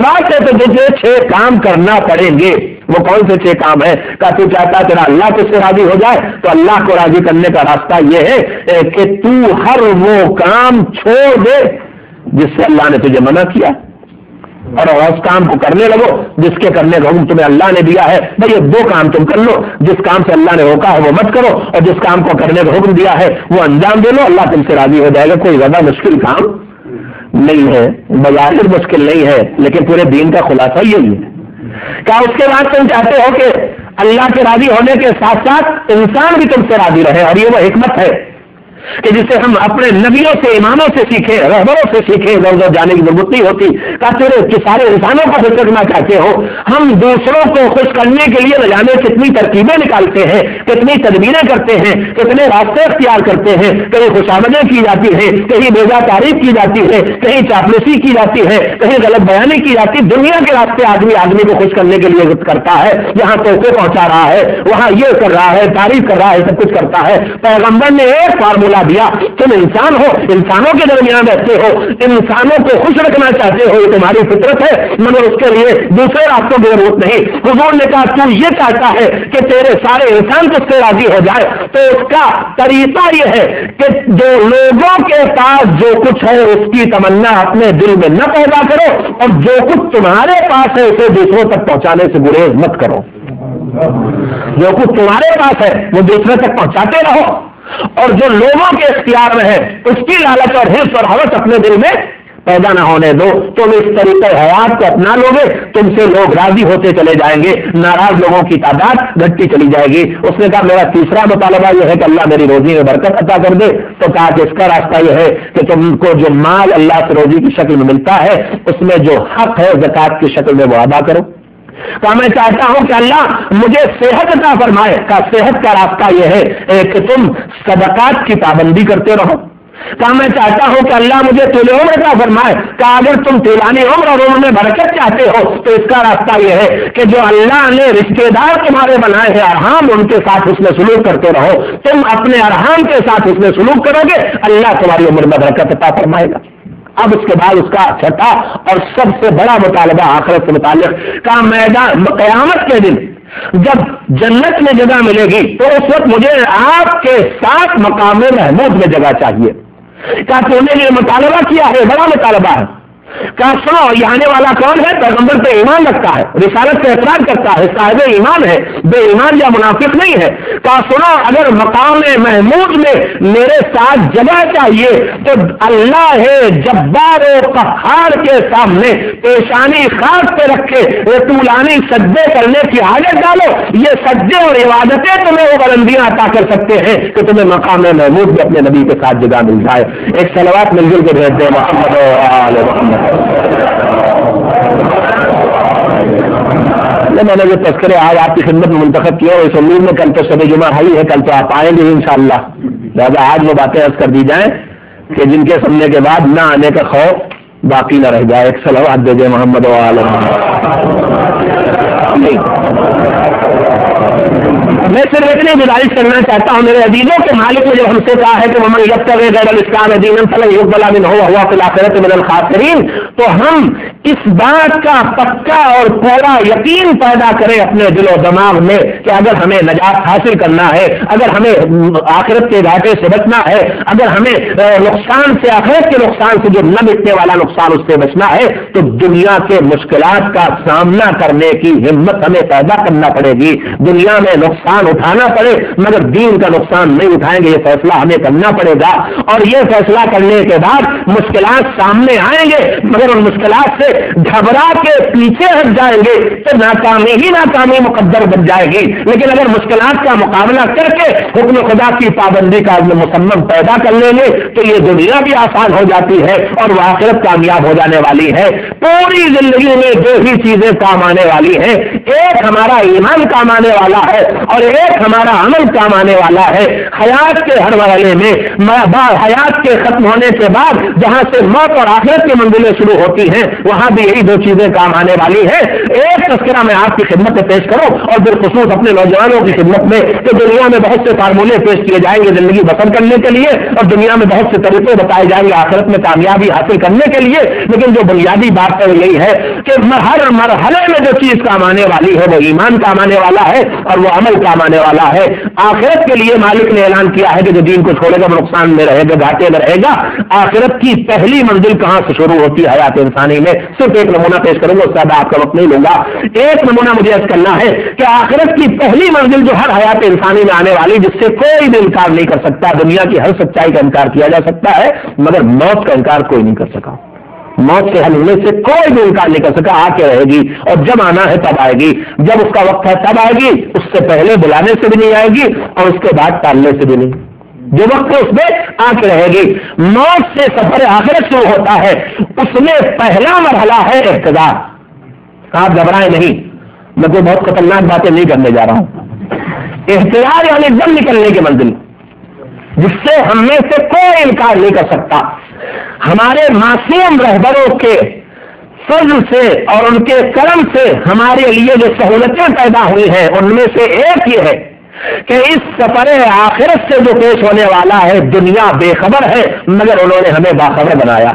Speaker 1: بات ہے تو تجھے چھ کام کرنا پڑیں گے. وہ کون سے چھ کام ہیں؟ کہ تو چاہتا تیرا اللہ تجھ سے راضی ہو جائے تو اللہ کو راضی کرنے کا راستہ یہ ہے کہ تو ہر وہ کام چھوڑ دے جس سے اللہ نے تجھے منع کیا اور اس کام کو کرنے لگو جس کے کرنے کا حکم تمہیں اللہ نے دیا ہے. بھائی یہ دو کام تم کر لو, جس کام سے اللہ نے روکا ہے وہ مت کرو اور جس کام کو کرنے کا حکم دیا ہے وہ انجام دے لو, اللہ تم سے راضی ہو جائے گا. کوئی زیادہ مشکل کام نہیں ہے, بظاہر مشکل نہیں ہے, لیکن پورے دین کا خلاصہ یہی ہے. کیا اس کے بعد تم چاہتے ہو کہ اللہ کے راضی ہونے کے ساتھ ساتھ انسان بھی تم سے راضی رہے, اور یہ وہ حکمت ہے کہ جسے ہم اپنے نبیوں سے, اماموں سے سیکھے, رہبروں سے سیکھے, ادھر ادھر جانے کی ضرورت نہیں ہوتی. کہ سارے انسانوں کو خوش کرنا چاہتے ہو, ہم دوسروں کو خوش کرنے کے لیے نہ جانے کتنی ترکیبیں نکالتے ہیں, کتنی تدبیریں کرتے ہیں, کتنے راستے اختیار کرتے ہیں. کہیں خوشامدیں کی جاتی ہیں, کہیں بیجا تعریف کی جاتی ہے, کہیں چاپلوسی کی جاتی ہے, کہیں غلط بیانی کی جاتی. دنیا کے راستے آدمی آدمی کو خوش کرنے کے لیے کرتا ہے. یہاں تحفے پہنچا رہا ہے, وہاں یہ کر رہا ہے, تعریف کر رہا ہے, سب کچھ کرتا ہے. پیغمبر نے ایک فارمولا دیا, تم انسان ہو, انسانوں کے درمیان رہتے ہو, انسانوں کو خوش رکھنا چاہتے ہو, یہ تمہاری فطرت ہے, مگر اس کے لیے دوسرے راستوں کی ضرورت نہیں. حضور نے کہا تو یہ چاہتا ہے کہ تیرے سارے انسان تجھ سے راضی ہو جائے تو اس کا طریقہ یہ ہے کہ جو لوگوں کے پاس جو کچھ ہے اس کی تمنا اپنے دل میں نہ پیدا کرو, اور جو کچھ تمہارے پاس ہے اسے دوسروں تک پہنچانے سے گریز مت کرو. جو کچھ تمہارے پاس ہے وہ دوسرے تک پہنچاتے رہو, اور جو لوگوں کے اختیار میں ہے اس کی لالچ اور حرص اور ہوس اپنے دل میں پیدا نہ ہونے دو. تم اس طریقے حیات کو اپنا لو گے, تم سے لوگ راضی ہوتے چلے جائیں گے, ناراض لوگوں کی تعداد گھٹتی چلی جائے گی. اس نے کہا میرا تیسرا مطالبہ یہ ہے کہ اللہ میری روزی میں برکت عطا کر دے. تو کہا کہ اس کا راستہ یہ ہے کہ تم کو جو مال اللہ سے روزی کی شکل میں ملتا ہے اس میں جو حق ہے زکوٰۃ کی شکل میں وہ ادا کرو. کہ میں چاہتا ہوں کہ اللہ مجھے صحت عطا فرمائے. کا صحت کا راستہ یہ ہے کہ تم صدقات کی پابندی کرتے رہو. کہ میں چاہتا ہوں کہ اللہ مجھے طول عمر عطا فرمائے. کہ اگر تم طولانی عمر اور عمر میں برکت چاہتے ہو تو اس کا راستہ یہ ہے کہ جو اللہ نے رشتے دار تمہارے بنائے ہیں ارحام, ان کے ساتھ اس میں سلوک کرتے رہو. تم اپنے ارحام کے ساتھ اس میں سلوک کرو گے, اللہ تمہاری عمر میں برکت عطا فرمائے گا. اب اس کے بعد اس کا چھٹا اور سب سے بڑا مطالبہ آخرت سے متعلق کا میدان قیامت کے دن جب جنت میں جگہ ملے گی تو اس وقت مجھے آپ کے ساتھ مقام محمود میں جگہ چاہیے. کیا تو نے یہ مطالبہ کیا ہے؟ بڑا مطالبہ ہے. کہا سنو, یہ آنے والا کون ہے؟ پیغمبر پہ ایمان رکھتا ہے, رسالت کا اعتراض کرتا ہے, صاحب ایمان ہے, بے ایمان یا منافق نہیں ہے. کہا سنو, اگر مقام محمود میں میرے ساتھ جگہ چاہیے تو اللہ ہے جبار و قہار کے سامنے پیشانی خاص پہ رکھے طولانی سجدے کرنے کی حاجت ڈالو. یہ سجدے اور عبادتیں تمہیں وہ بلندیاں عطا کر سکتے ہیں کہ تمہیں مقام محمود میں اپنے نبی کے ساتھ جگہ مل جائے. ایک صلوات مل جل کے بھیج دیں محمد و آل محمد. میں نے جو تذکرے آج آپ کی خدمت میں منتخب کیا اس امید میں کل تو شب جمعہ ہے, کل تو آپ آئیں گے انشاءاللہ. لہٰذا آج وہ باتیں عرض کر دی جائیں کہ جن کے سننے کے بعد نہ آنے کا خوف باقی نہ رہ جائے. ایک صلوات دے دے محمد و آل میں صرف اتنی گزارش کرنا چاہتا ہوں میرے عزیزوں کے مالک نے جب ہم سے کہا ہے کہ ومن یبتغی غیر الاسلام دینا فلن یقبل منہ وهو فی الآخرۃ من الخاسرین, تو ہم اس بات کا پکا اور پورا یقین پیدا کریں اپنے دل و دماغ میں کہ اگر ہمیں نجات حاصل کرنا ہے, اگر ہمیں آخرت کے گھاٹے سے بچنا ہے, اگر ہمیں نقصان سے آخرت کے نقصان سے جو نہ مٹنے والا نقصان اس سے بچنا ہے, تو دنیا کے مشکلات کا سامنا کرنے کی ہمت ہمیں پیدا کرنا پڑے گی. دنیا میں نقصان اٹھانا پڑے مگر دین کا نقصان نہیں اٹھائیں گے, یہ فیصلہ ہمیں کرنا پڑے گا. اور یہ فیصلہ کرنے کے بعد مشکلات سامنے آئیں گے مگر ان مشکلات سے گھبرا کے پیچھے ہٹ جائیں گے تو ناکامی ہی ناکامی مقدر بن جائے گی. لیکن اگر مشکلات کا مقابلہ کر کے حکم خدا کی پابندی کا عزم مصمم پیدا کر لیں گے تو یہ دنیا بھی آسان ہو جاتی ہے اور وہ آخرت کامیاب ہو جانے والی ہے. پوری زندگی میں دو ہی چیزیں کام آنے والی ہیں, ایک ہمارا ایمان کام آنے والا ہے اور ایک ہمارا عمل کام آنے والا ہے. حیات کے ہر مرحلے میں, حیات کے ختم ہونے کے بعد جہاں سے موت اور آخرت کی منزلیں شروع ہوتی ہیں, وہاں وہاں بھی یہی دو چیزیں کام آنے والی ہیں. ایک تذکرہ میں آپ کی خدمت میں پیش کروں اور بالخصوص اپنے نوجوانوں کی خدمت میں کہ دنیا میں بہت سے فارمولے پیش کیے جائیں گے زندگی بسر کرنے کے لیے اور دنیا میں بہت سے طریقے بتائے جائیں گے آخرت میں کامیابی حاصل کرنے کے لیے, لیکن جو بنیادی بات ہے وہ یہی ہے کہ ہر مرحلے میں جو چیز کام آنے والی ہے وہ ایمان کام آنے والا ہے اور وہ عمل کام آنے والا ہے. آخرت کے لیے مالک نے اعلان کیا ہے کہ جو دین کو چھوڑے گا وہ نقصان میں رہے گا, گھاٹے میں رہے گا. آخرت کی پہلی منزل کہاں سے شروع ہوتی ہے حیات انسانی میں؟ صرف ایک نمونہ پیش کروں گا, اس سے زیادہ آپ کا وقت نہیں لوں گا. ایک نمونہ مجھے عرض کرنا ہے کہ آخرت کی پہلی منزل جو ہر حیات انسانی میں آنے والی, جس سے کوئی بھی انکار نہیں کر سکتا, دنیا کی ہر سچائی کا انکار کیا جا سکتا ہے مگر موت کا انکار کوئی نہیں کر سکا. موت کے حل سے کوئی بھی انکار نہیں کر سکا, آ کے رہے گی اور جب آنا ہے تب آئے گی, جب اس کا وقت ہے تب آئے گی, اس سے پہلے بلانے سے بھی نہیں آئے گی اور اس کے بعد ٹالنے سے بھی نہیں. جو وقت ہے اس میں آ کے رہے گی. موت سے سفر آخرت شروع ہوتا ہے, اس میں پہلا مرحلہ ہے احتضار. آپ گھبرائیں نہیں, میں کوئی بہت خطرناک باتیں نہیں کرنے جا رہا ہوں. احتضار یعنی دم نکلنے کی منزل, جس سے ہم میں سے کوئی انکار نہیں کر سکتا. ہمارے معصوم رہبروں کے فضل سے اور ان کے کرم سے ہمارے لیے جو سہولتیں پیدا ہوئی ہیں ان میں سے ایک یہ ہے کہ اس سفر آخرت سے جو پیش ہونے والا ہے دنیا بے خبر ہے مگر انہوں نے ہمیں باخبر بنایا.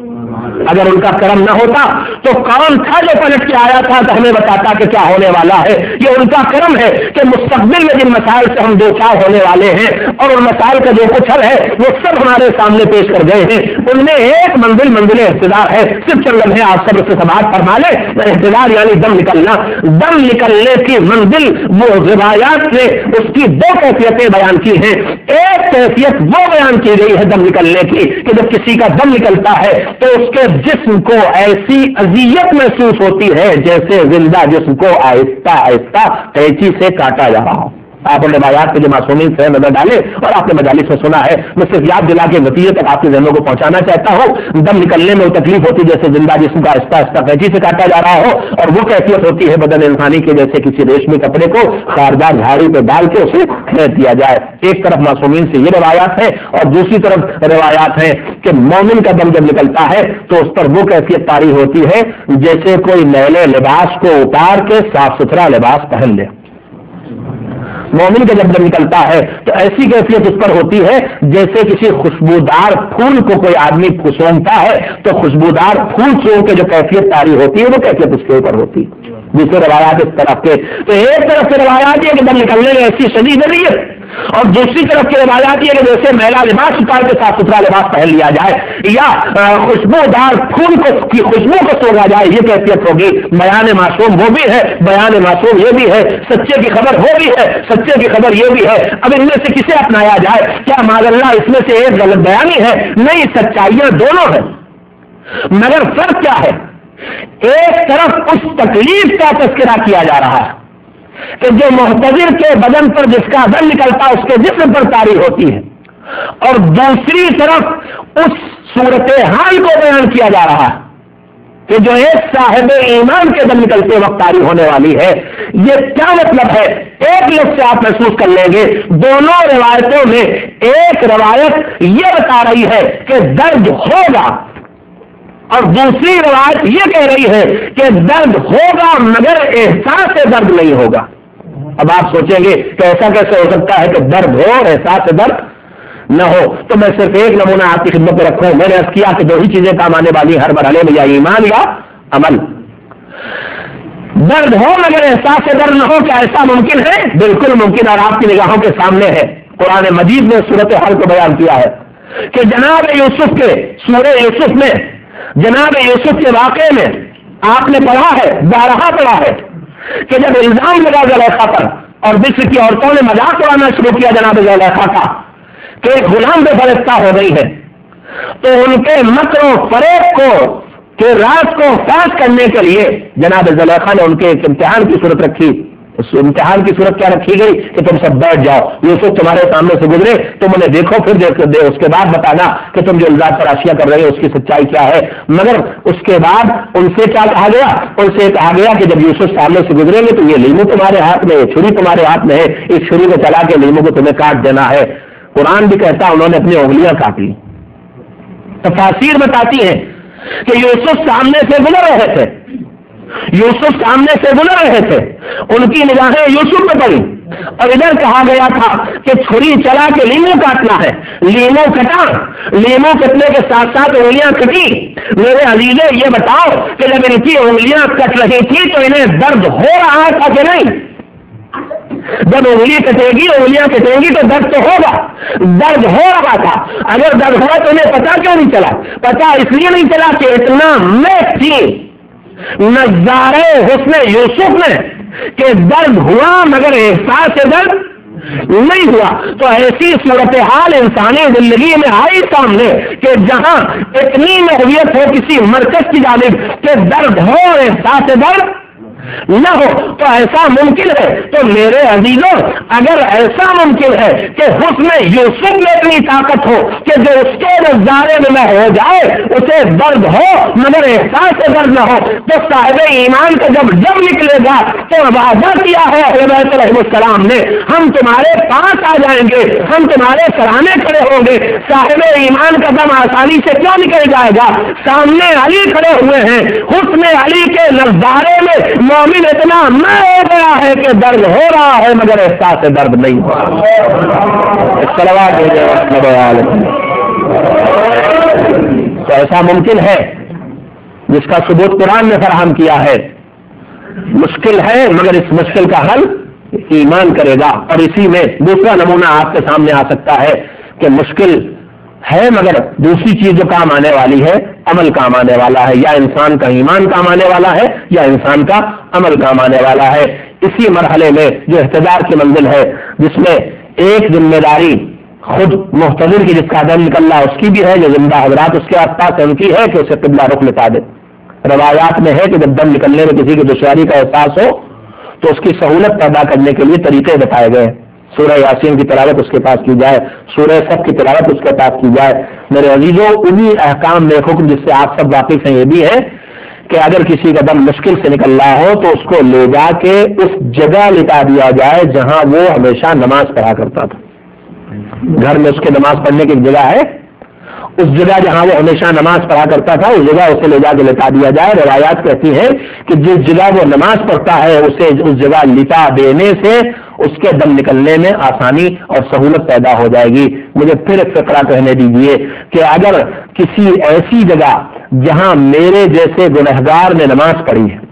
Speaker 1: اگر ان کا کرم نہ ہوتا تو کون تھا جو پلٹ کے آیا تھا تو ہمیں بتاتا کہ کیا ہونے والا ہے؟ یہ ان کا کرم ہے کہ مستقبل میں جن مسائل سے ہم دو چار ہونے والے ہیں اور ان مسائل کا جو کچھ حل ہے وہ سب ہمارے سامنے پیش کر گئے ہیں. ان میں ایک منزل منزل احتضار ہے. صرف چند لمحے آپ صبر سے سماعت فرما لیں. احتضار یعنی دم نکلنا. دم نکلنے کی منزل وہ روایات نے اس کی دو کیفیتیں بیان کی ہیں. ایک کیفیت وہ بیان کی گئی ہے دم نکلنے کی کہ جب کسی کا دم نکلتا ہے تو اس کے جسم کو ایسی اذیت محسوس ہوتی ہے جیسے زندہ جسم کو آہستہ آہستہ قینچی سے کاٹا جا رہا ہو. آپ نے روایات کے جو معصومین سے نظر ڈالے اور آپ نے مجالس میں سنا ہے, میں صرف یاد دلا کے نتیجے تک آپ کے ذہنوں کو پہنچانا چاہتا ہوں. دم نکلنے میں وہ تکلیف ہوتی ہے جیسے زندہ جسم کا آہستہ آہستہ قینچی سے کاٹا جا رہا ہو, اور وہ کیفیت ہوتی ہے بدن انسانی کے جیسے کسی ریشمی کپڑے کو خاردار جھاڑی پہ ڈال کے اسے پھینک دیا جائے. ایک طرف معصومین سے یہ روایات ہیں اور دوسری طرف روایات ہیں کہ مومن کا دم جب نکلتا ہے تو اس پر وہ کیفیت طاری ہوتی ہے جیسے کوئی میلے لباس کو اتار کے صاف ستھرا لباس پہن لے. مومن کا جب دم نکلتا ہے تو ایسی کیفیت اس پر ہوتی ہے جیسے کسی خوشبودار پھول کو کوئی آدمی سونگتا ہے تو خوشبودار پھول سونگ کے جو کیفیت طاری ہوتی ہے وہ کیفیت اس کے اوپر ہوتی ہے. دوسرے روایات اس طرف کے تو ایک طرف سے روایات یہ کہ دم نکلنے میں ایسی شدید نہیں ہے اور دوسری طرف کی روایات یہ کہ جیسے میلا لباس اتار کے صاف ستھرا لباس پہن لیا جائے یا خوشبودار پھول کو کی خوشبو کو سونگا جائے, یہ کیفیت ہوگی. بیان معصوم وہ بھی ہے, بیان معصوم یہ بھی ہے, سچے کی خبر وہ بھی ہے, سچے کی خبر یہ بھی ہے. اب ان میں سے کسے اپنایا جائے؟ کیا معاذ اللہ اس میں سے ایک غلط بیانی ہے؟ نہیں, سچائیاں دونوں ہیں مگر فرق کیا ہے؟ ایک طرف اس تکلیف کا تذکرہ کیا جا رہا ہے کہ جو محتضر کے بدن پر جس کا دم نکلتا اس کے جسم پر طاری ہوتی ہے, اور دوسری طرف اس صورت حال کو بیان کیا جا رہا ہے کہ جو ایک صاحب ایمان کے دم نکلتے وقت طاری ہونے والی ہے. یہ کیا مطلب ہے؟ ایک لفظ سے آپ محسوس کر لیں گے دونوں روایتوں میں ایک روایت یہ بتا رہی ہے کہ درد ہوگا اور دوسری روایت یہ کہہ رہی ہے کہ درد ہوگا مگر احساس درد نہیں ہوگا. اب آپ سوچیں گے کہ ایسا کیسے ہو سکتا ہے کہ درد ہو اور احساس درد نہ ہو؟ تو میں صرف ایک نمونہ آپ کی خدمت میں رکھوں. میں نے عرض کیا کہ دو ہی چیزیں کام آنے والی ہر مرحلے میں, یا ایمان یا عمل. درد ہو مگر احساس درد نہ ہو, کیا ایسا ممکن ہے؟ بالکل ممکن, اور آپ کی نگاہوں کے سامنے ہے. قرآن مجید نے صورت حال کو بیان کیا ہے کہ جناب یوسف کے سورہ یوسف میں جناب یوسف کے واقعے میں آپ نے پڑھا ہے, بارہا پڑھا ہے کہ جب الزام لگا زلیخا پر اور مصر کی عورتوں نے مذاق اڑانا شروع کیا جناب زلیخا کا کہ ایک غلام بے فرشتہ ہو گئی ہے, تو ان کے مکروں فریب کو کہ رات کو فاش کرنے کے لیے جناب زلیخا نے ان کے ایک امتحان کی صورت رکھی. اس امتحان کی صورت کیا رکھی گئی کہ تم سب بیٹھ جاؤ, یوسف تمہارے سامنے سے گزرے, تم انہیں دیکھو, پھر دیکھ دے اس کے بعد بتانا کہ تم جو الزام تراشیاں کر رہے ہو اس کی سچائی کیا ہے. مگر اس کے بعد ان سے کیا کہا گیا؟ ان سے کہا گیا کہ جب یوسف سامنے سے گزریں گے تو یہ لیمو تمہارے ہاتھ میں, یہ چھری تمہارے ہاتھ میں ہے, اس چھری کو چلا کے لیمو کو تمہیں کاٹ دینا ہے. قرآن بھی کہتا انہوں نے اپنی انگلیاں کاٹ لی. تفاسیر بتاتی ہیں کہ یوسف سامنے سے گزر رہے تھے یوسف سامنے سے گزر رہے تھے ان کی نگاہیں یوسف پہ پڑی، اور ادھر کہا گیا تھا کہ چھری چلا کے لیمو کاٹنا ہے، لیمو کٹا، لیمو کٹنے کے ساتھ ساتھ انگلیاں کٹی۔ میرے عزیزے یہ بتاؤ کہ جب ان کی انگلیاں کٹ رہی تھی تو انہیں درد ہو رہا تھا کہ نہیں؟ جب انگلی کٹے گی، انگلیاں کٹیں گی تو درد تو ہوگا، درد ہو رہا تھا۔ اگر درد ہوا تو انہیں پتا کیوں نہیں چلا؟ پتا اس لیے نہیں چلا کہ اتنا میں تھی نظارے حسن یوسف نے کہ درد ہوا مگر احساس درد نہیں ہوا۔ تو ایسی صورتحال انسانی زندگی میں آئی سامنے کہ جہاں اتنی محویت ہو کسی مرکز کی جانب کہ درد ہو اور احساس درد نہ ہو، تو ایسا ممکن ہے۔ تو میرے عزیزوں، اگر ایسا ممکن ہے کہ حسن یوسف میں اتنی طاقت ہو کہ جو اس کے نظارے میں نہ ہو جائے اسے درد ہو مگر احساس درد نہ ہو، تو صاحب ایمان کا جب جب نکلے گا تو وعدہ کیا ہے اہل بیت علیہ السلام نے، ہم تمہارے پاس آ جائیں گے، ہم تمہارے سرانے کھڑے ہوں گے۔ صاحب ایمان کا دم آسانی سے کیوں نکل جائے گا؟ سامنے علی کھڑے ہوئے ہیں، حسن علی کے نظارے میں مومن اتنا میں ہو گیا ہے کہ درد ہو رہا ہے مگر احساس درد نہیں ہوا۔ تو ایسا ممکن ہے جس کا ثبوت قرآن نے فراہم کیا ہے۔ مشکل ہے مگر اس مشکل کا حل ایمان کرے گا۔ اور اسی میں دوسرا نمونہ آپ کے سامنے آ سکتا ہے کہ مشکل ہے مگر دوسری چیز جو کام آنے والی ہے، عمل کام آنے والا ہے، یا انسان کا ایمان کام آنے والا ہے یا انسان کا عمل کام آنے والا ہے۔ اسی مرحلے میں جو احتجاج کی منزل ہے، جس میں ایک ذمہ داری خود محتضر کی جس کا دم نکل رہا اس کی بھی ہے، جو زندہ حضرات اس کے آس پاس ہے ان کی ہے کہ اسے قبلہ رخ لٹا دے۔ روایات میں ہے کہ جب دم نکلنے میں کسی کی دشواری کا احساس ہو تو اس کی سہولت پیدا کرنے کے لیے طریقے بتائے گئے۔ سورہ یاسین کی تلاوت اس کے پاس کی جائے، سورہ صف کی تلاوت اس کے پاس کی جائے۔ میرے عزیزوں، انہی احکام میں حکم جس سے آپ سب واقف ہیں یہ بھی ہے کہ اگر کسی کا دم مشکل سے نکل رہا ہو تو اس کو لے جا کے اس جگہ لٹا دیا جائے جہاں وہ ہمیشہ نماز پڑھا کرتا تھا۔ گھر میں اس کے نماز پڑھنے کی ایک جگہ ہے، اس جگہ جہاں وہ ہمیشہ نماز پڑھا کرتا تھا اس جگہ اسے لے جا کے لٹا دیا جائے۔ روایات کہتی ہیں کہ جس جگہ وہ نماز پڑھتا ہے اسے اس جگہ لٹا دینے سے اس کے دم نکلنے میں آسانی اور سہولت پیدا ہو جائے گی۔ مجھے پھر ایک فقرہ کہنے دیجیے کہ اگر کسی ایسی جگہ جہاں میرے جیسے گنہگار نے نماز پڑھی ہے،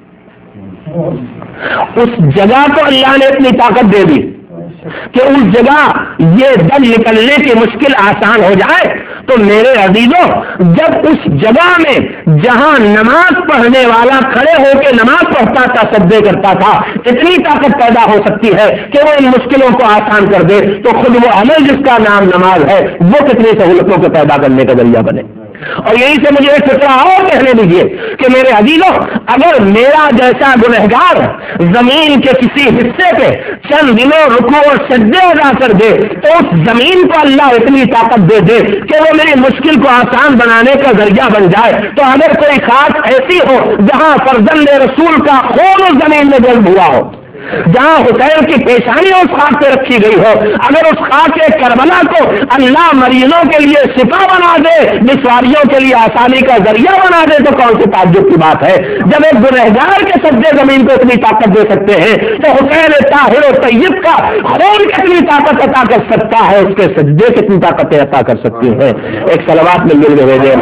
Speaker 1: اس جگہ کو اللہ نے اتنی طاقت دے دی کہ اس جگہ یہ دم نکلنے کی مشکل آسان ہو جائے، تو میرے عزیزوں، جب اس جگہ میں جہاں نماز پڑھنے والا کھڑے ہو کے نماز پڑھتا تھا، سجدے کرتا تھا، اتنی طاقت پیدا ہو سکتی ہے کہ وہ ان مشکلوں کو آسان کر دے، تو خود وہ عمل جس کا نام نماز ہے وہ کتنی سہولتوں کو پیدا کرنے کا ذریعہ بنے۔ اور یہیں سے مجھے ایک فکرہ اور کہنے دیجیے کہ میرے عزیزوں، اگر میرا جیسا گنہگار زمین کے کسی حصے پہ چند دنوں رکوع اور سجدے ادا کر دے تو اس زمین کو اللہ اتنی طاقت دے دے کہ وہ میری مشکل کو آسان بنانے کا ذریعہ بن جائے۔ تو اگر کوئی خاص ایسی ہو جہاں فرزند رسول کا خون اس زمین میں جذب ہوا ہو، جہاں حسین کی پیشانی اس خاک پہ رکھی گئی ہو، اگر اس خاک کربلا کو اللہ مریضوں کے لیے شفا بنا دے، دشواریوں کے لیے آسانی کا ذریعہ بنا دے، تو کون سی تعجب کی بات ہے؟ جب ایک گنہگار کے سجدے زمین کو اتنی طاقت دے سکتے ہیں تو حسین طاہر و طیب کا خون کتنی طاقت عطا کر سکتا ہے، اس کے سجدے کتنی طاقتیں عطا کر سکتی ہیں۔ ایک صلوات میں مل گئے بھیجے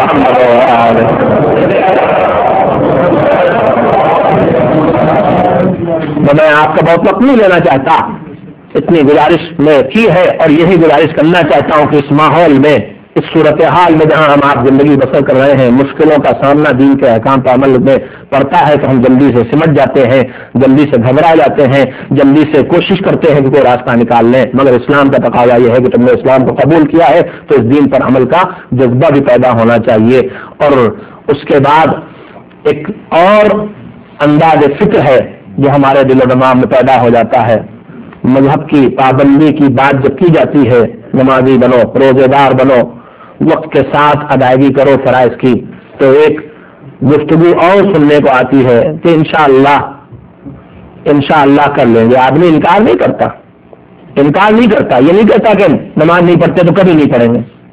Speaker 1: میں آپ کا بہت وقت نہیں لینا چاہتا، اتنی گزارش میں کی ہے اور یہی گزارش کرنا چاہتا ہوں کہ اس ماحول میں، اس صورتحال میں جہاں ہم آپ زندگی بسر کر رہے ہیں، مشکلوں کا سامنا دین کے احکام پر عمل میں پڑتا ہے تو ہم جلدی سے سمٹ جاتے ہیں، جلدی سے گھبرا جاتے ہیں، جلدی سے کوشش کرتے ہیں کہ کوئی راستہ نکال لیں، مگر اسلام کا تقاضا یہ ہے کہ تم نے اسلام کو قبول کیا ہے تو اس دین پر عمل کا جذبہ بھی پیدا ہونا چاہیے۔ اور اس کے بعد ایک اور انداز فکر ہے جو ہمارے دل و دماغ میں پیدا ہو جاتا ہے۔ مذہب کی پابندی کی بات جب کی جاتی ہے، نمازی بنو، روزے دار بنو، وقت کے ساتھ ادائیگی کرو فرائض کی، تو ایک گفتگو اور سننے کو آتی ہے کہ انشاءاللہ انشاءاللہ کر لیں گے۔ آدمی انکار نہیں کرتا، انکار نہیں کرتا، یہ نہیں کہتا کہ نماز نہیں پڑھتے تو کبھی نہیں پڑھیں گے،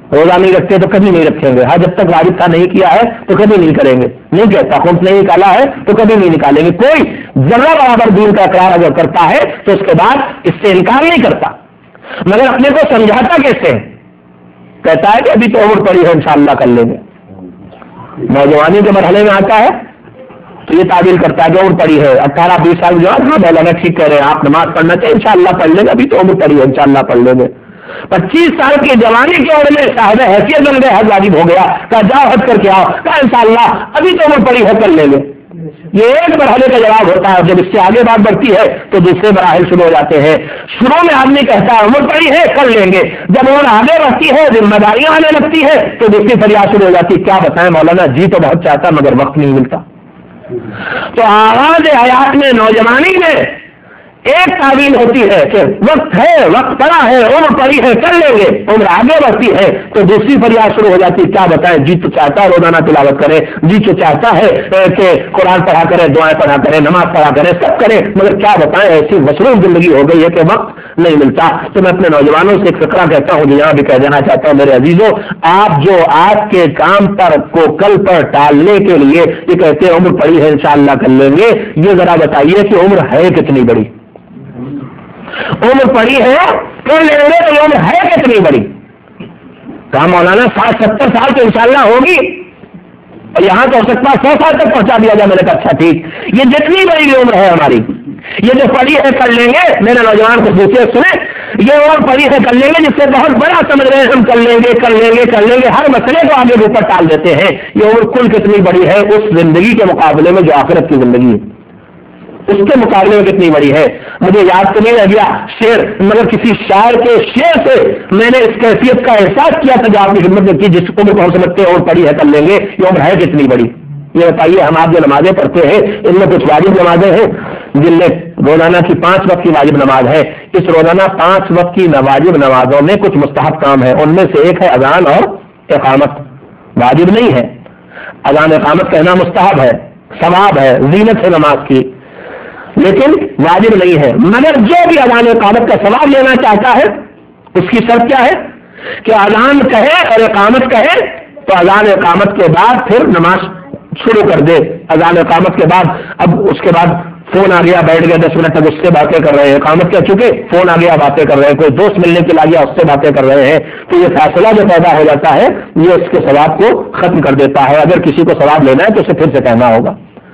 Speaker 1: روزہ نہیں رکھتے تو کبھی نہیں رکھیں گے، ہاں جب تک واجب تھا نہیں کیا ہے تو کبھی نہیں کریں گے، نہیں کہتا خمس نہیں نکالا ہے تو کبھی نہیں نکالیں گے. کوئی ذرہ برابر دین کا اقرار اگر کرتا ہے تو اس کے بعد اس سے انکار نہیں کرتا، مگر اپنے کو سمجھاتا کیسے ہے؟ کہتا ہے کہ ابھی تو عمر پڑی ہے انشاءاللہ کر لیں گے. نوجوانی کے مرحلے میں آتا ہے تو یہ تعبیر کرتا ہے کہ عمر پڑی ہے، اٹھارہ بیس سال جو ہاں مولانا ٹھیک کہہ رہے ہیں، آپ نماز پڑھنا چاہیے انشاءاللہ پڑھ لیں گے، ابھی تو عمر پڑی ہے انشاءاللہ پڑھ لیں گے. پچیس سال کی جوانی کی عمر میں صاحب حیثیت بن گئے، حج واجب ہو گیا، کہا جاؤ حج کر کے آؤ، کہا انشاءاللہ ابھی تو عمر پڑی ہے کر لیں گے. یہ ایک مرحلے کا جواب ہوتا ہے. جب اس سے آگے بات بڑھتی ہے تو دوسرے مراحل شروع ہو جاتے ہیں. شروع میں آدمی کہتا ہے عمر پڑی ہے کر لیں گے، جب عمر آگے بڑھتی ہے ذمہ داریاں آنے لگتی ہے تو دوسری فریاد شروع ہو جاتی ہے کیا بتائیں مولانا جی تو بہت چاہتا مگر وقت نہیں ملتا. تو آغاز حیات میں نوجوانی میں ایک تعویل ہوتی ہے کہ وقت ہے، وقت پڑا ہے، عمر پڑی ہے کر لیں گے. عمر آگے بڑھتی ہے تو دوسری فریاد شروع ہو جاتی ہے کیا بتائیں جی تو چاہتا ہے روزانہ تلاوت کرے، جی تو چاہتا ہے کہ قرآن پڑھا کرے، دعائیں پڑھا کرے، نماز پڑھا کرے، سب کرے، مگر کیا بتائیں ایسی مصروف زندگی ہو گئی ہے کہ وقت نہیں ملتا. تو میں اپنے نوجوانوں سے ایک فقرہ کہتا ہوں جو یہاں بھی کہہ دینا چاہتا ہوں میرے عزیزوں، آپ جو آج کے کام پر کو کل پر ٹالنے کے لیے یہ کہتے ہیں عمر پڑی ہے انشاءاللہ کر لیں گے، یہ ذرا بتائیے کہ عمر ہے کتنی بڑی؟ عمر پڑی ہے کر لیں گے تو عمر ہے کتنی بڑی؟ کہا مولانا ساٹھ ستر سال تو انشاءاللہ ہوگی، اور یہاں تو ہو سکتا ہے سو سال تک پہنچا دیا جائے. میں نے کہا اچھا ٹھیک، یہ جتنی بڑی عمر ہے ہماری یہ جو پڑی ہے کر لیں گے، میرے نوجوان کو دوسرے سنیں، یہ عمر پڑی ہے کر لیں گے جس سے بہت بڑا سمجھ رہے ہیں ہم کر لیں گے کر لیں گے کر لیں گے، ہر مسئلے کو آگے اوپر ٹال دیتے ہیں. یہ عمر کل کتنی بڑی ہے اس زندگی کے مقابلے میں جو آخرت کی زندگی ہے اس کے مقابلے میں کتنی بڑی ہے. مجھے یاد تو نہیں رہ گیا شعر، مگر کسی شاعر کے شعر سے میں نے اس کیفیت کا احساس کیا تھا جو آپ کی خدمت میں کی، جس عمر کو ہم سمجھتے ہیں اور پڑھی ہے کر لیں گے، یہ عمر ہے کتنی بڑی. یہ بتائیے ہم آپ جو نمازیں پڑھتے ہیں ان میں کچھ واجب نمازیں ہیں جن میں روزانہ کی پانچ وقت کی واجب نماز ہے. اس روزانہ پانچ وقت کی واجب نمازوں میں کچھ مستحب کام ہے، ان میں سے ایک ہے اذان اور اقامت. واجب نہیں ہے، اذان اقامت کہنا مستحب ہے، ثواب ہے، زینت ہے نماز کی، لیکن واجب نہیں ہے. مگر جو بھی اذان اقامت کا ثواب لینا چاہتا ہے اس کی شرط کیا ہے کہ اذان کہے اور اقامت کہے تو اذان اقامت کے بعد پھر نماز شروع کر دے. اذان اقامت کے بعد اب اس کے بعد فون آ گیا بیٹھ گیا دس منٹ تک اس سے باتیں کر رہے ہیں، اقامت کیا چکے فون آ گیا باتیں کر رہے ہیں، کوئی دوست ملنے کے لیے اس سے باتیں کر رہے ہیں، تو یہ فیصلہ جو پیدا ہو جاتا ہے یہ اس کے ثواب کو ختم کر دیتا ہے. اگر کسی کو ثواب لینا ہے تو اسے پھر سے کہنا ہوگا.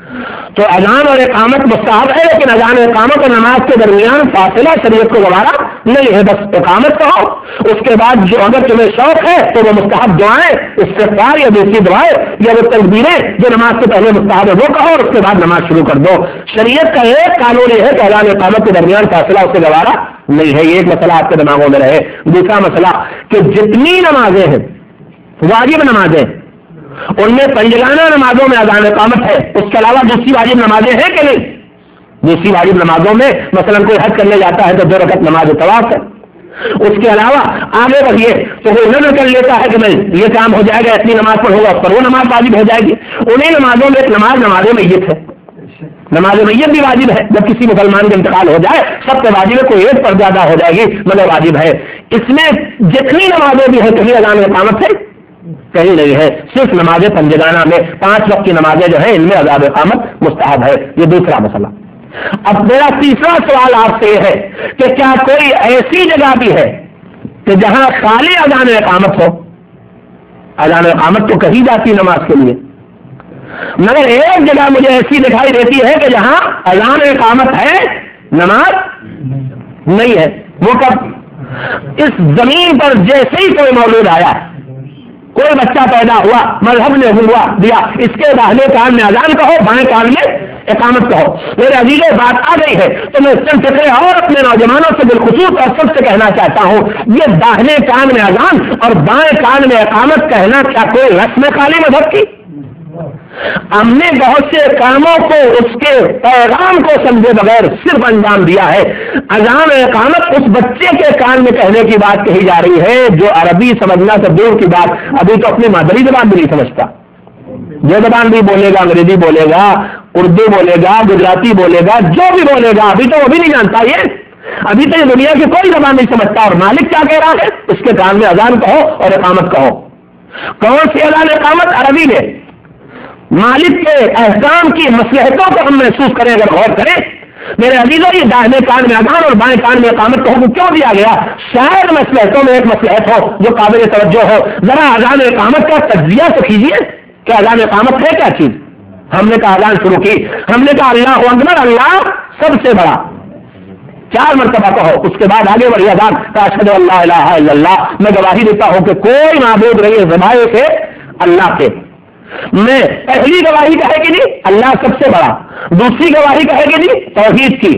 Speaker 1: تو اذان اور اقامت مستحب ہے، لیکن اذان اقامت اور نماز کے درمیان فاصلہ شریعت کو گوارا نہیں ہے. بس اقامت کہو، اس کے بعد جو اگر تمہیں شوق ہے تو وہ مستحب دعائیں استغفار یا دوسری دعائیں یا وہ تکبیریں جو نماز سے پہلے مستحب ہے وہ کہو اور اس کے بعد نماز شروع کر دو. شریعت کا ایک قانون یہ ہے کہ اذان اقامت کے درمیان فاصلہ اس سے گوارا نہیں ہے. یہ ایک مسئلہ آپ کے دماغوں میں رہے. دوسرا مسئلہ کہ جتنی نمازیں ہیں واجب نمازیں ان میں پنجگانہ نمازوں میں اذان اقامت ہے، اس کے علاوہ دوسری واجب نمازیں ہیں کہ نہیں؟ دوسری واجب نمازوں میں مثلا کوئی حج کرنے جاتا ہے تو دو رکعت نماز طواف ہے. اس کے علاوہ آگے بڑھیے تو کوئی نظر کر لیتا ہے کہ میں یہ کام ہو جائے گا اتنی نماز پڑھوں گا اس پر وہ نماز واجب ہو جائے گی. انہیں نمازوں میں ایک نماز نماز میت ہے. نماز میت بھی واجب ہے، جب کسی مسلمان کا انتقال ہو جائے سب سے واجب ہے، کوئی ایک پر زیادہ ہو جائے گی مگر واجب ہے. اس میں جتنی نمازیں بھی ہیں کہیں اذان اقامت ہے کہیں نہیں ہے. صرف نماز پنجگانہ میں پانچ وقت کی نمازیں جو ہیں ان میں اذان اقامت مستحب ہے. یہ دوسرا مسئلہ. اب میرا تیسرا سوال آپ سے یہ ہے کہ کیا کوئی ایسی جگہ بھی ہے کہ جہاں خالی اذان اقامت ہو؟ اذان اقامت تو کہی جاتی نماز کے لیے، مگر ایک جگہ مجھے ایسی دکھائی دیتی ہے کہ جہاں اذان اقامت ہے نماز نہیں ہے. وہ کب؟ اس زمین پر جیسے ہی کوئی مولود آیا، کوئی بچہ پیدا ہوا، مذہب نے ہوا دیا، اس کے داہنے کان میں اذان کہو بائیں کان میں اقامت کہو. میرے عزیزوں بات آ گئی ہے تو میں چند فکرے اور اپنے نوجوانوں سے بالخصوص اور سب سے کہنا چاہتا ہوں. یہ داہنے کان میں اذان اور بائیں کان میں اقامت کہنا کیا کوئی رسم خالی مذہب کی؟ ہم نے بہت سے کاموں کو اس کے پیغام کو سمجھے بغیر صرف انجام دیا ہے. اذان اقامت اس بچے کے کان میں کہنے کی بات کہی جا رہی ہے جو عربی سمجھنا سے دور کی بات، ابھی تو اپنی مادری زبان بھی نہیں سمجھتا. جو زبان بھی بولے گا، انگریزی بولے گا، اردو بولے گا، گجراتی بولے گا، جو بھی بولے گا ابھی تو وہ بھی نہیں جانتا. یہ ابھی تو یہ دنیا کی کوئی زبان نہیں سمجھتا، اور مالک کیا کہہ رہا ہے؟ اس کے کان میں اذان کہو اور اقامت کہو۔ کون سی اذان اقامت؟ عربی میں۔ مالک کے احکام کی مصلحتوں کو ہم محسوس کریں، اگر غور کریں میرے عزیزوں، یہ داہنے کان میں اذان اور بائیں کان میں اقامت کو حکم کیوں دیا گیا؟ شاید مصلحتوں میں ایک مصلحت ہو جو قابل توجہ ہو۔ ذرا اذان اقامت کا تجزیہ تو کیجیے کہ اذان اقامت ہے کیا چیز۔ ہم نے کہا اذان شروع کی، ہم نے کہا اللہ اکبر، اللہ سب سے بڑا، چار مرتبہ کہو، اس کے بعد آگے بڑھی اذان اشہد ان لا الہ الا اللہ، میں گواہی دیتا ہوں کہ کوئی معبود نہیں ہے سوائے کے اللہ کے۔ میں پہلی گواہی کہے گی نہیں اللہ سب سے بڑا، دوسری گواہی کہے گی نہیں توحید کی۔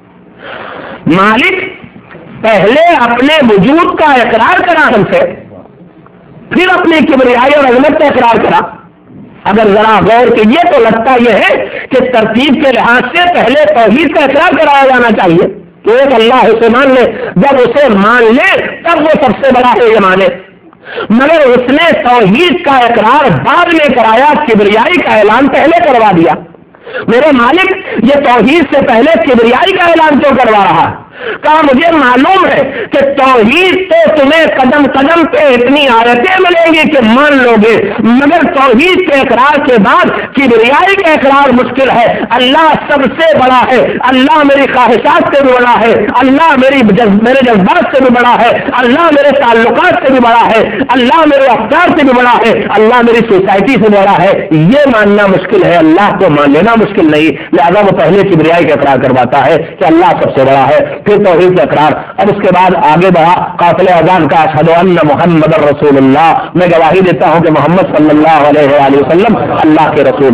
Speaker 1: مالک پہلے اپنے وجود کا اقرار کرا ہم سے، پھر اپنی کبریائی اور عظمت کا اقرار کرا۔ اگر ذرا غور کیجیے تو لگتا یہ ہے کہ ترتیب کے لحاظ سے پہلے توحید کا اقرار کرایا جانا چاہیے کہ ایک اللہ اسے مان لے، جب اسے مان لے تب وہ سب سے بڑا ہے یہ مانے، مگر اس نے توحید کا اقرار بعد میں کرایا، کبریائی کا اعلان پہلے کروا دیا۔ میرے مالک یہ توحید سے پہلے کبریائی کا اعلان کیوں کروا رہا؟ کہا مجھے معلوم ہے کہ توحید تو تمہیں قدم قدم پہ اتنی آیتیں ملیں گی کہ مان لو گے، مگر توحید کے اقرار کے بعد کبریائی کا اقرار مشکل ہے۔ اللہ سب سے بڑا ہے، اللہ میری خواہشات سے بھی بڑا ہے، اللہ میری جذب میرے جذبات سے بھی بڑا ہے، اللہ میرے تعلقات سے بھی بڑا ہے، اللہ میرے افکار سے بھی بڑا ہے، اللہ میری سوسائٹی سے بڑا ہے۔ یہ ماننا مشکل ہے، اللہ کو مان لینا مشکل نہیں، لہذا وہ پہلے کبریائی کا اقرار کرواتا ہے کہ اللہ سب سے بڑا ہے، پھر توحید کا اقرار۔ اب اس کے بعد آگے بڑھا قافلہ اذان کا اشہد ان محمد رسول اللہ، میں گواہی دیتا ہوں کہ محمد صلی اللہ علیہ وآلہ وسلم اللہ کے رسول۔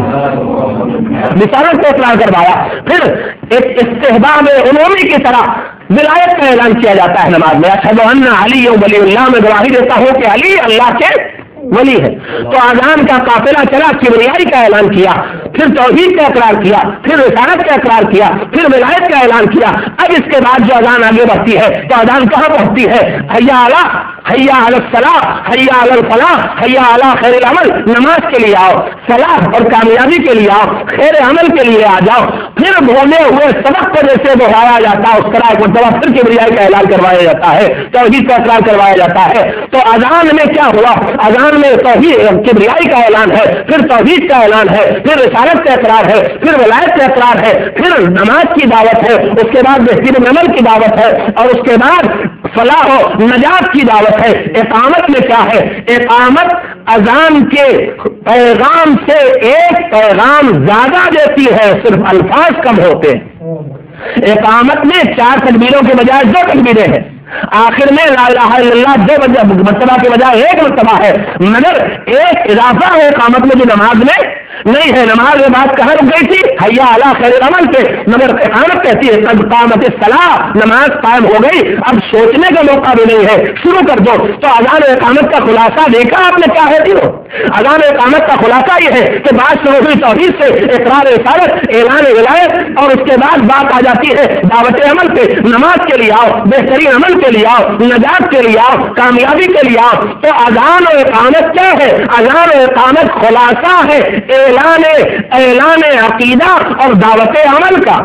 Speaker 1: رسالت کا اقرار کروایا، پھر ایک استحباب عمومی کی طرح ولایت کا اعلان کیا جاتا ہے نماز میں، اشہد ان علی ولی اللہ، میں گواہی دیتا ہوں کہ علی اللہ کے ولی ہے۔ تو اذان کا قافلہ چلا، کبریائی کا اعلان کیا، پھر توحید کا اقرار کیا، پھر رسالت کا اقرار کیا، پھر ولایت کا اعلان کیا۔ اب اس کے بعد جو اذان آگے بڑھتی ہے تو اذان کہاں پہنچتی ہے؟ حیا علی حیا علی الصلاح، حیا علی الفلاح، حیا علی خیر العمل، نماز کے لیے آؤ، فلاح اور کامیابی کے لیے آؤ، خیر عمل کے لیے آ جاؤ۔ پھر بھولے ہوئے سبق کو جیسے دہرایا جاتا ہے اس طرح ایک مرتبہ پھر کبریائی کا اعلان کروایا جاتا ہے، توحید کا اقرار کروایا جاتا ہے۔ تو اذان میں کیا ہوا؟ اذان میں توحید کبریائی کا اعلان ہے، پھر توحید کا اعلان ہے، پھر رسالت کا اقرار ہے، پھر ولایت کا اقرار ہے، پھر نماز کی دعوت ہے، اس کے بعد بہترین عمل کی دعوت ہے، اور اس کے بعد فلاح و نجات کی دعوت ہے۔ اقامت میں کیا ہے؟ اقامت اذان کے پیغام سے ایک پیغام زیادہ دیتی ہے، صرف الفاظ کم ہوتے ہیں۔ اقامت میں چار تکبیروں کے بجائے دو تکبیریں ہیں، آخر میں لا الہ الا اللہ دو مرتبہ کے بجائے ایک مرتبہ ہے، مگر ایک اضافہ ہے اقامت میں جو نماز میں نہیں ہے۔ نماز میں بات کہاں رک گئی تھی؟ حیا علی خیر العمل پہ، مگر اقامت کہتی ہے قد قامت الصلاۃ، نماز قائم ہو گئی، اب سوچنے کا موقع بھی نہیں ہے، شروع کر دو۔ تو اذان و اقامت کا خلاصہ دیکھا آپ نے کیا ہے تینوں؟ اذان و اقامت کا خلاصہ یہ ہے کہ بات شروع ہوئی توحید سے، اقرار رسالت، اعلان ولایت، اور اس کے بعد بات آ جاتی ہے دعوت عمل پہ، نماز کے لیے آؤ، بہترین عمل کے لیے آؤ، نجات کے لیے آؤ، کامیابی کے لیے آؤ۔ تو اذان و اقامت کیا ہے؟ اذان و اقامت خلاصہ ہے اعلان اعلان عقیدہ اور دعوت عمل کا۔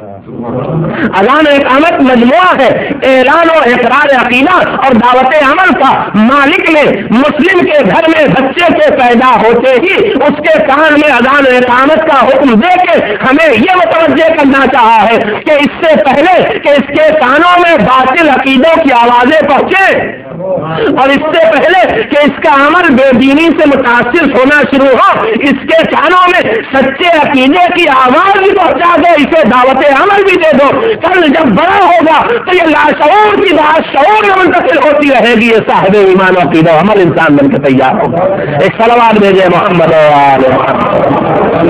Speaker 1: اذان و اقامت مجموعہ ہے اعلان و اقرار عقیدہ اور دعوت عمل کا۔ مالک نے مسلم کے گھر میں بچے کے پیدا ہوتے ہی اس کے کان میں اذان و اقامت کا حکم دے کے ہمیں یہ متوجہ کرنا چاہا ہے کہ اس سے پہلے کہ اس کے کانوں میں باطل عقیدوں کی آوازیں پہنچے اور اس سے پہلے کہ اس کا عمل بے دینی سے متاثر ہونا شروع ہو، اس کے کانوں میں سچے عقیدے کی آواز بھی پہنچا دو، اسے دعوت عمل بھی دے دو۔ کل جب بڑا ہوگا تو یہ لاشعور کی بات شعور میں منتقل ہوتی رہے گی، یہ صاحب ایمان و عقیدہ عمل انسان بن کے تیار ہوگا۔ ایک صلوات بھیجے محمد و آل محمد۔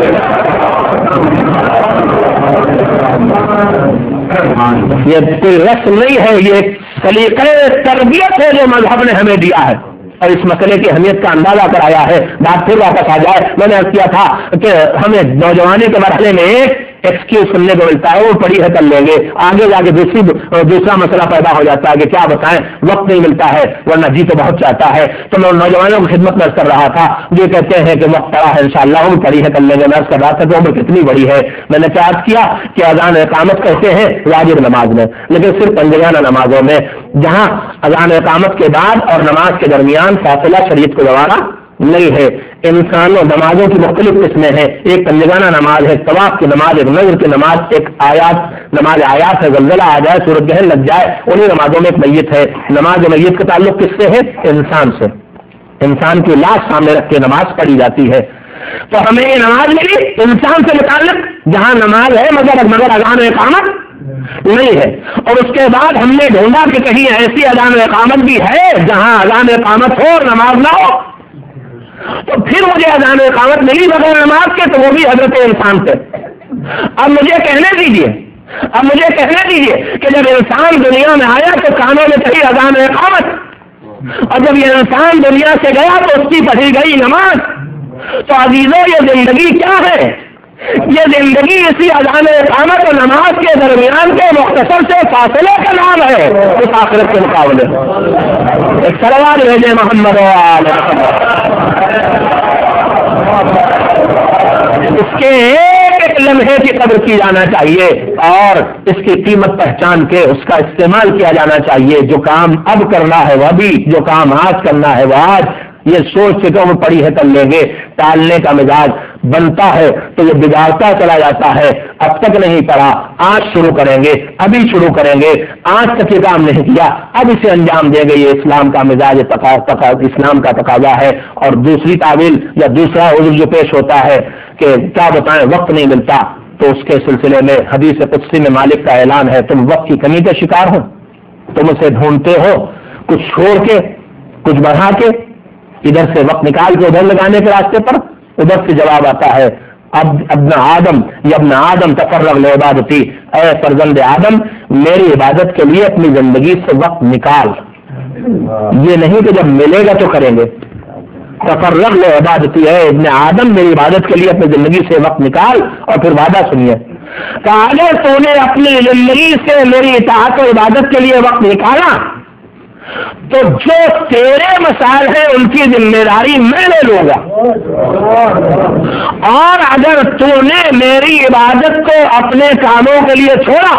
Speaker 1: یہ کوئی رسم نہیں ہے، یہ سلیقہ تربیت ہے جو مذہب نے ہمیں دیا ہے اور اس مسئلے کی اہمیت کا اندازہ کرایا ہے۔ بات پھر واپس آ جائے، میں نے عرض کیا تھا کہ ہمیں نوجوانی کے مرحلے میں ایک ایکسکیوز سننے کو ملتا ہے، وہ پڑھی ہے کر لیں گے، آگے جا کے دوسری دوسرا مسئلہ پیدا ہو جاتا ہے کہ کیا بتائیں وقت نہیں ملتا ہے، ورنہ جی تو بہت چاہتا ہے۔ تو میں نوجوانوں کی خدمت میں کر رہا تھا، یہ کہتے ہیں کہ وقت پڑا ہے انشاءاللہ وہ پڑھی ہے کر لیں گے، میں کر رہا تھا کہ عمر کتنی بڑی ہے۔ میں نے کیا کیا کہ اذان اقامت کہتے ہیں واجب نماز میں، لیکن صرف پنجگانہ نمازوں میں، جہاں اذان اقامت کے بعد اور نماز کے درمیان فاصلہ شریعت کو گوارا نہیں ہے۔ انسانوں نمازوں کی مختلف قسمیں ہیں، ایک پنجگانہ نماز ہے، طواف کی نماز، ایک نظر کی نماز، ایک آیات نماز آیات ہے، زلزلہ آ جائے سورج گرہن لگ جائے، انہیں نمازوں میں ایک میت ہے۔ نماز میت کا تعلق کس سے ہے؟ انسان سے، انسان کی لاش سامنے رکھ کے نماز پڑھی جاتی ہے۔ تو ہمیں یہ نماز ملی انسان سے متعلق جہاں نماز ہے مگر مگر اذان اقامت نہیں ہے، اور اس کے بعد ہم نے ڈھونڈا کہ کہیں ایسی اذان اقامت بھی ہے جہاں اذان اقامت ہو اور نماز نہ ہو، تو پھر مجھے اذان اقامت ملی بغیر نماز کے، تو وہ بھی حضرت انسان سے۔ اب مجھے کہنے دیجیے اب مجھے کہنے دیجیے کہ جب انسان دنیا میں آیا تو کانوں میں کہی اذان اقامت، اور جب یہ انسان دنیا سے گیا تو اس کی پڑھی گئی نماز۔ تو عزیزوں یہ زندگی کیا ہے؟ یہ زندگی اسی اذان اقامت اور نماز کے درمیان کے مختصر سے فاصلے کا نام ہے اس آخرت کے مقابلے۔ ایک سلوات بھیجے محمد اس کے ایک ایک لمحے کی قدر کی جانا چاہیے اور اس کی قیمت پہچان کے اس کا استعمال کیا جانا چاہیے۔ جو کام اب کرنا ہے وہ ابھی، جو کام آج کرنا ہے وہ آج۔ یہ سوچ کے وہ پڑھی ہے کر لیں گے، ٹالنے کا مزاج بنتا ہے تو یہ بگاڑتا چلا جاتا ہے۔ اب تک نہیں پڑھا، آج شروع کریں گے، ابھی شروع کریں گے، آج تک یہ کام نہیں کیا اب اسے انجام دیں گے، یہ اسلام کا مزاج اسلام کا تقاضا ہے۔ اور دوسری تعویل یا دوسرا عذر جو پیش ہوتا ہے کہ کیا بتائیں وقت نہیں ملتا، تو اس کے سلسلے میں حدیث قدسی میں مالک کا اعلان ہے تم وقت کی کمی کا شکار ہو، تم اسے ڈھونڈتے ہو کچھ چھوڑ کے کچھ بڑھا کے، ادھر سے وقت نکال کے ادھر لگانے کے راستے پر، ادھر سے جواب آتا ہے اب ابن آدم یا ابن آدم تفرغ لعبادتی، اے فرزند آدم میری عبادت کے لیے اپنی زندگی سے وقت نکال۔ یہ نہیں کہ جب ملے گا تو کریں گے، تفرغ لعبادتی، اے ابن آدم میری عبادت کے لیے اپنی زندگی سے وقت نکال۔ اور پھر وعدہ سنیے کہ اگر تو نے اپنی زندگی سے میری اطاعت و عبادت کے لیے وقت نکالا تو جو تیرے مسائل ہیں ان کی ذمہ داری میں لے لوں گا، اور اگر تو نے میری عبادت کو اپنے کاموں کے لیے چھوڑا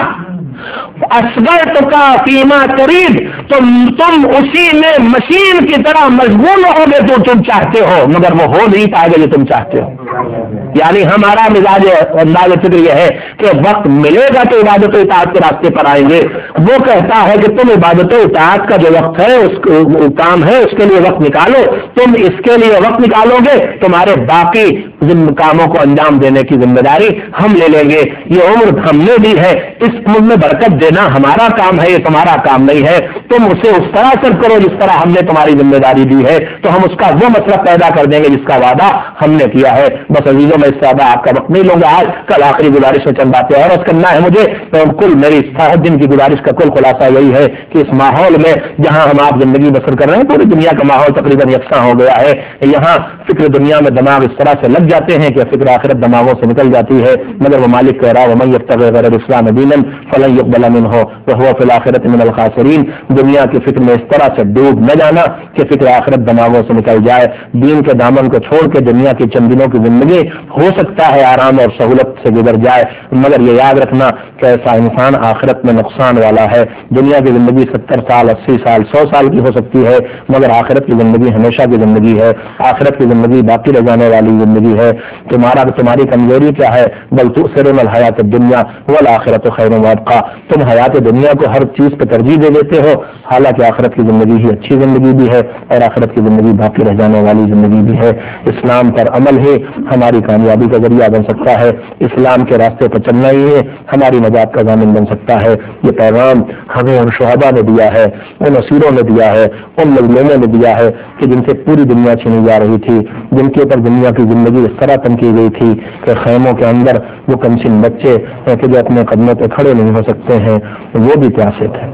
Speaker 1: اصغر تو کا فیما قریب، تو تم اسی میں مشین کی طرح مشغول ہو گے تو تم چاہتے ہو مگر وہ ہو نہیں پائے گا جو تم چاہتے ہو۔ یعنی ہمارا مزاج انداز فکر یہ ہے کہ وقت ملے گا تو عبادت و اطاعت کے راستے پر آئیں گے، وہ کہتا ہے کہ تم عبادت و اطاعت کا جو وقت ہے اس کام ہے اس کے لیے وقت نکالو، تم اس کے لیے وقت نکالو گے، تمہارے باقی کاموں کو انجام دینے کی ذمہ داری ہم لے لیں گے۔ یہ عمر ہم نے دی ہے، اس عمر میں برکت دینا ہمارا کام ہے، یہ تمہارا کام نہیں ہے، تم اسے اس طرح سے کرو جس طرح ہم نے تمہاری ذمہ داری دی ہے، تو ہم اس کا وہ مسئلہ پیدا کر دیں گے جس کا وعدہ ہم نے کیا ہے۔ بس عزیزوں میں اس سے زیادہ آپ کا وقت نہیں لوں گا، آج کل آخری گزارش میں چند باتیں اور عرض کرنا ہے مجھے۔ کل میری سات دن کی گزارش کا کل خلاصہ یہی ہے کہ اس ماحول میں جہاں ہم آپ زندگی بسر کر رہے ہیں، پوری دنیا کا ماحول تقریباً یکساں ہو گیا ہے، یہاں فکر دنیا میں دماغ اس طرح سے لگ جاتے ہیں کہ فکر آخرت دماغوں سے نکل جاتی ہے، مگر وہ مالک کہہ رہا ہے وَمَن يَبْتَغِ غَيْرَ الْإِسْلَامِ دِينًا فَلَن يُقْبَلَ مِنْهُ وَهُوَ فِي الْآخِرَةِ مِنَ الْخَاسِرِينَ۔ دنیا کی فکر میں اس طرح سے ڈوب نہ جانا کہ فکر آخرت دماغوں سے نکل جائے، دین کے دامن کو چھوڑ کے دنیا کی چند دنوں کی زندگی ہو سکتا ہے آرام اور سہولت سے گزر جائے، مگر یہ یاد رکھنا کہ ایسا انسان آخرت میں نقصان والا ہے۔ دنیا کی زندگی ستر سال اسی سال سو سال کی ہو سکتی ہے، مگر آخرت کی زندگی ہمیشہ کی زندگی ہے، آخرت کی زندگی باقی رہ جانے والی زندگی ہے۔ تمہارا تمہاری کمزوری کیا ہے؟ بل تؤثرون الحیات الدنیا والآخرۃ خیر وابقیٰ، تم حیات دنیا کو ہر چیز پہ ترجیح دے دیتے ہو، حالانکہ آخرت کی زندگی ہی اچھی زندگی بھی ہے اور آخرت کی زندگی باقی رہ جانے والی زندگی بھی ہے۔ اسلام پر عمل ہی ہماری کامیابی کا ذریعہ بن سکتا ہے، اسلام کے راستے پر چلنا ہی ہے ہماری نجات کا ضامن بن سکتا ہے۔ یہ پیغام ہمیں ان شہداء نے دیا ہے، ان اسیروں نے دیا ہے، ان مظلوموں نے دیا ہے کہ جن سے پوری دنیا چھینی جا رہی تھی، جن کے اوپر دنیا کی زندگی اس طرح تن کی گئی تھی کہ خیموں کے اندر وہ کمسن بچے کہ جو اپنے قدموں پہ کھڑے نہیں ہو سکتے ہیں وہ بھی پیاسے تھے۔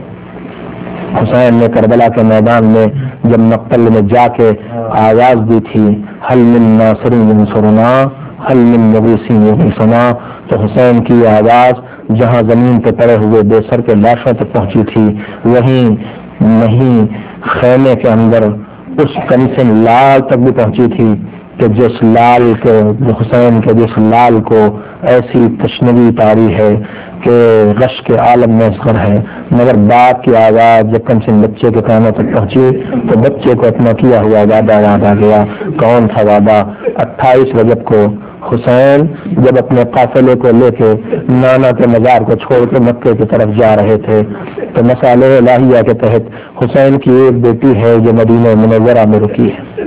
Speaker 1: حسین نے کربلا کے میدان میں جب مقتل میں جا کے آواز دی تھی حل من ناصر ینصرنا حل من مغیث یغیثنا، تو حسین کی آواز جہاں زمین پہ پڑے ہوئے بے سر کے لاشوں تک پہنچی تھی وہیں نہیں خیمے کے اندر اس کمسن لال تک بھی پہنچی تھی کہ جس لال کے حسین کے جس لال کو ایسی تشنگی طاری ہے کہ رش کے عالم میں اصغر ہے، مگر باپ کی آواز جب کمسن بچے کے کانوں تک پہنچی تو بچے کو اپنا کیا ہوا وعدہ یاد آ گیا۔ کون تھا وعدہ؟ اٹھائیس رجب کو حسین جب اپنے قافلے کو لے کے نانا کے مزار کو چھوڑ کے مکے کی طرف جا رہے تھے تو مصالح الہیہ کے تحت حسین کی ایک بیٹی ہے جو مدینہ منورہ میں رکی ہے،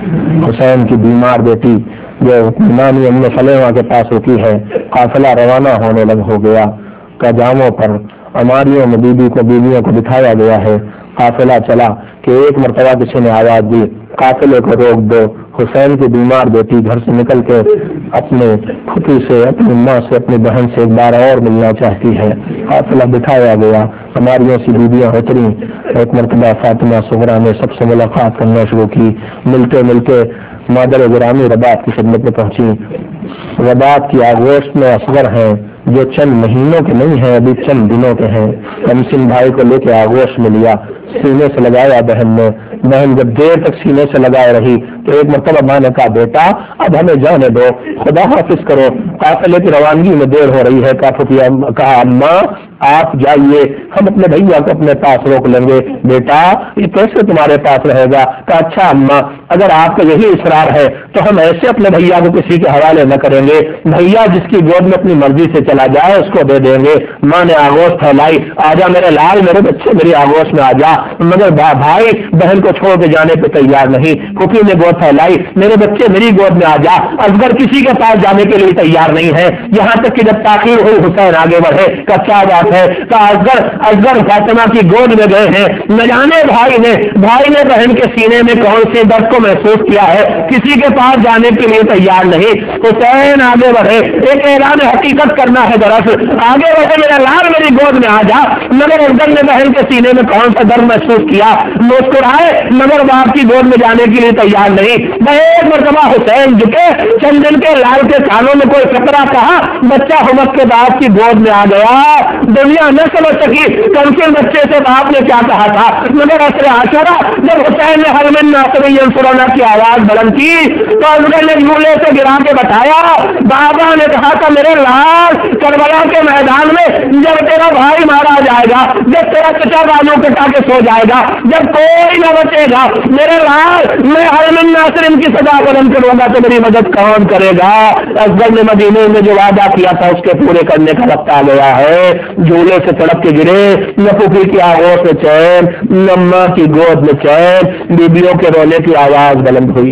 Speaker 1: حسین کی بیمار بیٹی جو نانی ام سلمہ کے پاس رکی ہے۔ قافلہ روانہ ہونے لگ ہو گیا، قداموں پر اماریوں میں بیوی کو بیویوں کو بٹھایا گیا ہے۔ قافلہ چلا کہ ایک مرتبہ کسی نے آواز دی قافلے کو روک دو۔ حسین کی بیمار بیٹی گھر سے نکل کے اپنے پھوپھی سے، اپنی ماں سے، اپنی بہن سے ایک بار اور ملنا چاہتی ہے۔ قافلہ بٹھایا گیا، ہماریوں سی بیویاں اتری۔ ایک مرتبہ فاطمہ صغرا نے سب سے ملاقات کرنا شروع کی، ملتے ملتے مادر گرامی رباط کی خدمت میں پہنچی۔ رباط کی آغوش میں اصغر ہیں جو چند مہینوں کے نہیں ہیں، ابھی چند دنوں کے ہیں۔ کمسن بھائی کو لے کے آغوش میں لیا، سینے سے لگایا بہن نے۔ بہن جب دیر تک سینے سے لگائے رہی تو ایک مرتبہ ماں نے کہا بیٹا اب ہمیں جانے دو، خدا حافظ کرو، قافلے کی روانگی میں دیر ہو رہی ہے۔ کہا اماں آپ جائیے، ہم اپنے بھیا کو اپنے پاس روک لیں گے۔ بیٹا یہ کیسے تمہارے پاس رہے گا؟ کہا اچھا اماں اگر آپ کا یہی اصرار ہے تو ہم ایسے اپنے بھیا کو کسی کے حوالے نہ کریں گے، بھیا جس کی گود میں اپنی مرضی سے چلا جائے اس کو دے دیں گے۔ ماں نے آغوش پھیلائی، آجا میرے لال، میرے بچے میری آغوش میں آجا، مگر بھائی بہن کو چھوڑ کے جانے پہ تیار نہیں۔ پھوپھی نے گود پھیلائی، میرے بچے میری گود میں آجا، اصغر کسی کے پاس جانے کے لیے تیار نہیں ہے۔ یہاں تک کہ جب تاخیر ہوئی حسین آگے بڑھے، کا کیا بات ہے؟ کہ اصغر اصغر فاطمہ کی گود میں گئے ہیں، نہ جانے بھائی نے بھائی نے بہن کے سینے میں کون سے درد کو محسوس کیا ہے، کسی کے پاس جانے کے لیے تیار نہیں۔ حسین آگے بڑھے، ایک اعلان حقیقت کرنا ہے، دراصل آگے بڑھے میرا لال میری گود میں آ جا، مگر اصغر نے بہن کے سینے میں کون سا درد محسوس کیا، مسکرائے مگر باپ کی گود میں جانے کے لیے تیار نہیں۔ میں ایک مرتبہ حسین جھکے، چند دن کے لال کے کانوں میں کوئی فقرہ کہا، بچہ حمق کے باپ کی گود میں آ گیا۔ دنیا نہ سمجھ سکی کمسن بچے سے باپ نے کیا کہا تھا، مگر عصر عاشورہ جب حسین نے حل من ناصر ینصرنا کی آواز بلند کی تو اصغر نے جھولے سے گرا کے بتایا، بابا نے کہا تھا میرے لال کربلا کے میدان میں جب تیرا بھائی مارا جائے گا، جب تیرا چچا بالوں کٹا کے سو جائے گا، جب کوئی نہ بچے گا، میرے لال میں حل من ناصر ان کی سزا بلند کروں گا تو میری مدد کون کرے گا؟ اصغر نے مدینے میں جو وعدہ کیا تھا اس کے پورے کرنے کا وقت آ گیا ہے۔ جھولے سے تڑپ کے گرے، نہ پھوپھی کی آغوش میں چین، نہ ماں کی گود میں چین، بیبیوں کے رونے کی آواز بلند ہوئی۔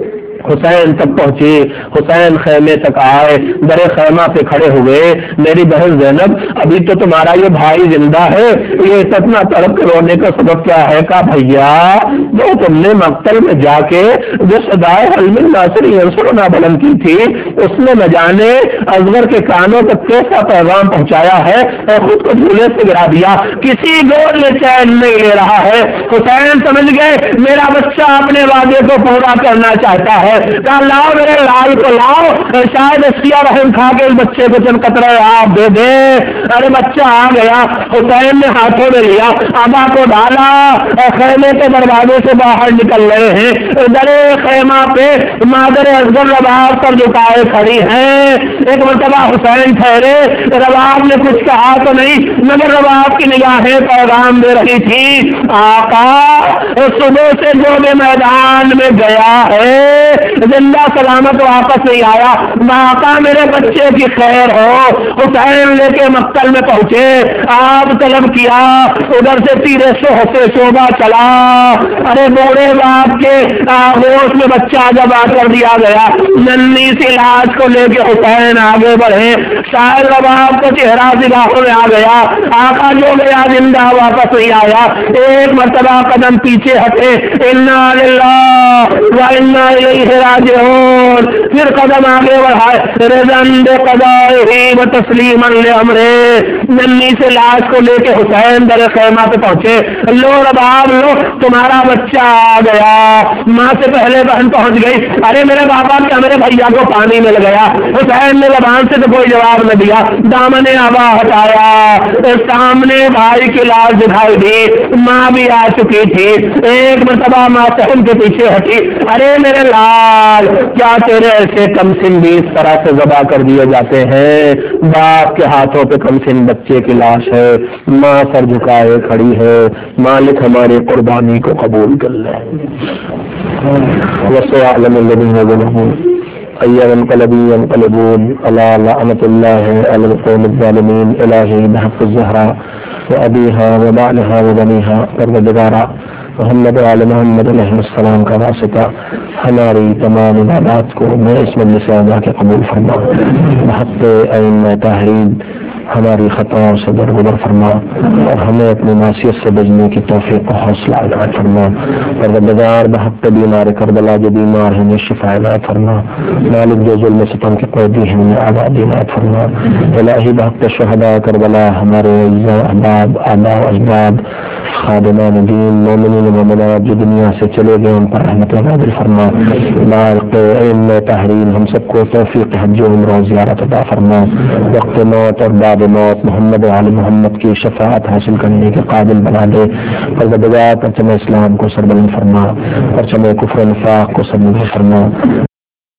Speaker 1: حسین تک پہنچی، حسین خیمے تک آئے، در خیمہ پہ کھڑے ہوئے، میری بہن زینب ابھی تو تمہارا یہ بھائی زندہ ہے، یہ اتنا تڑپ کے رونے کا سبب کیا ہے؟ کہا بھیا جو تم نے مقتل میں جا کے جو صدائے حل من ناصر ینصرنا بلند کی تھی اس نے نہ جانے اصغر کے کانوں تک کیسا پیغام پہنچایا ہے اور خود کو جھولے سے گرا دیا، کسی گود میں چین نہیں لے رہا ہے۔ حسین سمجھ گئے میرا بچہ اپنے وعدے کو پورا کرنا چاہتا ہے، کہا لاؤ میرے لال کو لاؤ، شاید سیاہ رحم کھا کے اس بچے کو چند قطرے آپ دے دے۔ ارے بچہ آ گیا، حسین نے ہاتھوں میں لیا، آبا کو ڈالا، خیمے کے دروازے سے باہر نکل رہے ہیں، درے خیمہ پہ مادر اصغر رباب پر جھکائے کھڑی ہیں۔ ایک مرتبہ حسین ٹھہرے، رباب نے کچھ کہا تو نہیں مگر رباب کی نگاہیں پیغام دے رہی تھی، آقا صبح سے جو بھی میدان میں گیا ہے زندہ سلامت واپس نہیں آیا، آقا میرے بچے کی خیر ہو۔ حسین لے کے مقتل میں پہنچے، آپ طلب کیا، ادھر سے تیرے سوہ سے شعبہ چلا، ارے بوڑھے باپ کے آغوش میں بچہ جب آ کر دیا گیا، ننھی سی لاش کو لے کے حسین آگے بڑھے، شاید رباب کو چہرہ سگاہوں میں آ گیا، آقا جو گیا زندہ واپس نہیں آیا۔ ایک مرتبہ قدم پیچھے ہٹے، انا للہ و انا الیہ راجعون، پھر قدم آگے بڑھائے رضن بقضائہ و تسلیما لامرہ، ننھی سے لاش کو لے کے حسین در خیمہ پہ پہنچے، لو رباب لو تمہارا بچہ آ گیا، ماں سے پہلے بہن پہنچ گئی، ارے میرے بابا کیا میرے بھیا کو پانی مل گیا، حسین نے زبان سے تو کوئی جواب نہ دیا، دامن آبا ہٹایا، سامنے بھائی کی لاش دکھائی دی، ماں بھی آ چکی تھی، ایک مرتبہ ماں صحن کے پیچھے ہٹی، ارے میرے لال کیا تیرے ایسے کم سن بھی اس طرح سے ذبح کر دیے جاتے ہیں، باپ کے ہاتھوں پہ کم سن بچے کی لاش ہے، ماں سر جھکائے کھڑی ہے، مالک ہماری قربانی کو قبول کر لے، وَسَيَعْلَمُ الَّذِينَ ظَلَمُوا أَيَّ مُنقَلَبٍ يَنقَلِبُونَ أَلَا لَعْنَةُ اللَّهِ عَلَى الْقَوْمِ الظَّالِمِينَ إِلَٰهِي بِحَقِّ الزَّهْرَاءِ وَأَبِيهَا وَبَعْلِهَا وَبَنِيهَا پروردگارا محمد وآل محمد علیہ السلام کا واسطہ ہماری تمام عبادات کو میں اس مجلس اعلیٰ کے قبول فرما، بحق ائمہ طاہرین ہماری خطاؤں سے درگزر فرما اور ہمیں اپنی معصیت سے بچنے کی توفیق و حوصلہ عنایت فرما، پروردگار بحق بیمار کربلا جو بیمار ہیں شفا عنایت فرما، مالک جو ظلم ستم کے قیدی ہیں انہیں آزادی عنایت فرما، الہی بحق شہداء کربلا ہمارے احباب آباء و اجداد خادمان دین مومنین و مومنات جو دنیا سے چلے گئے ان پر رحمت نازل فرما، بارق ائمہ طاہرین ہم سب کو توفیق حج و عمرہ و زیارت عطا فرما، وقت موت اور بعد موت محمد و آل محمد کی شفاعت حاصل کرنے کے قابل بنا دے، پروردگار پرچم اسلام کو سربلند فرما، پرچم کفر و نفاق کو سربلند فرما،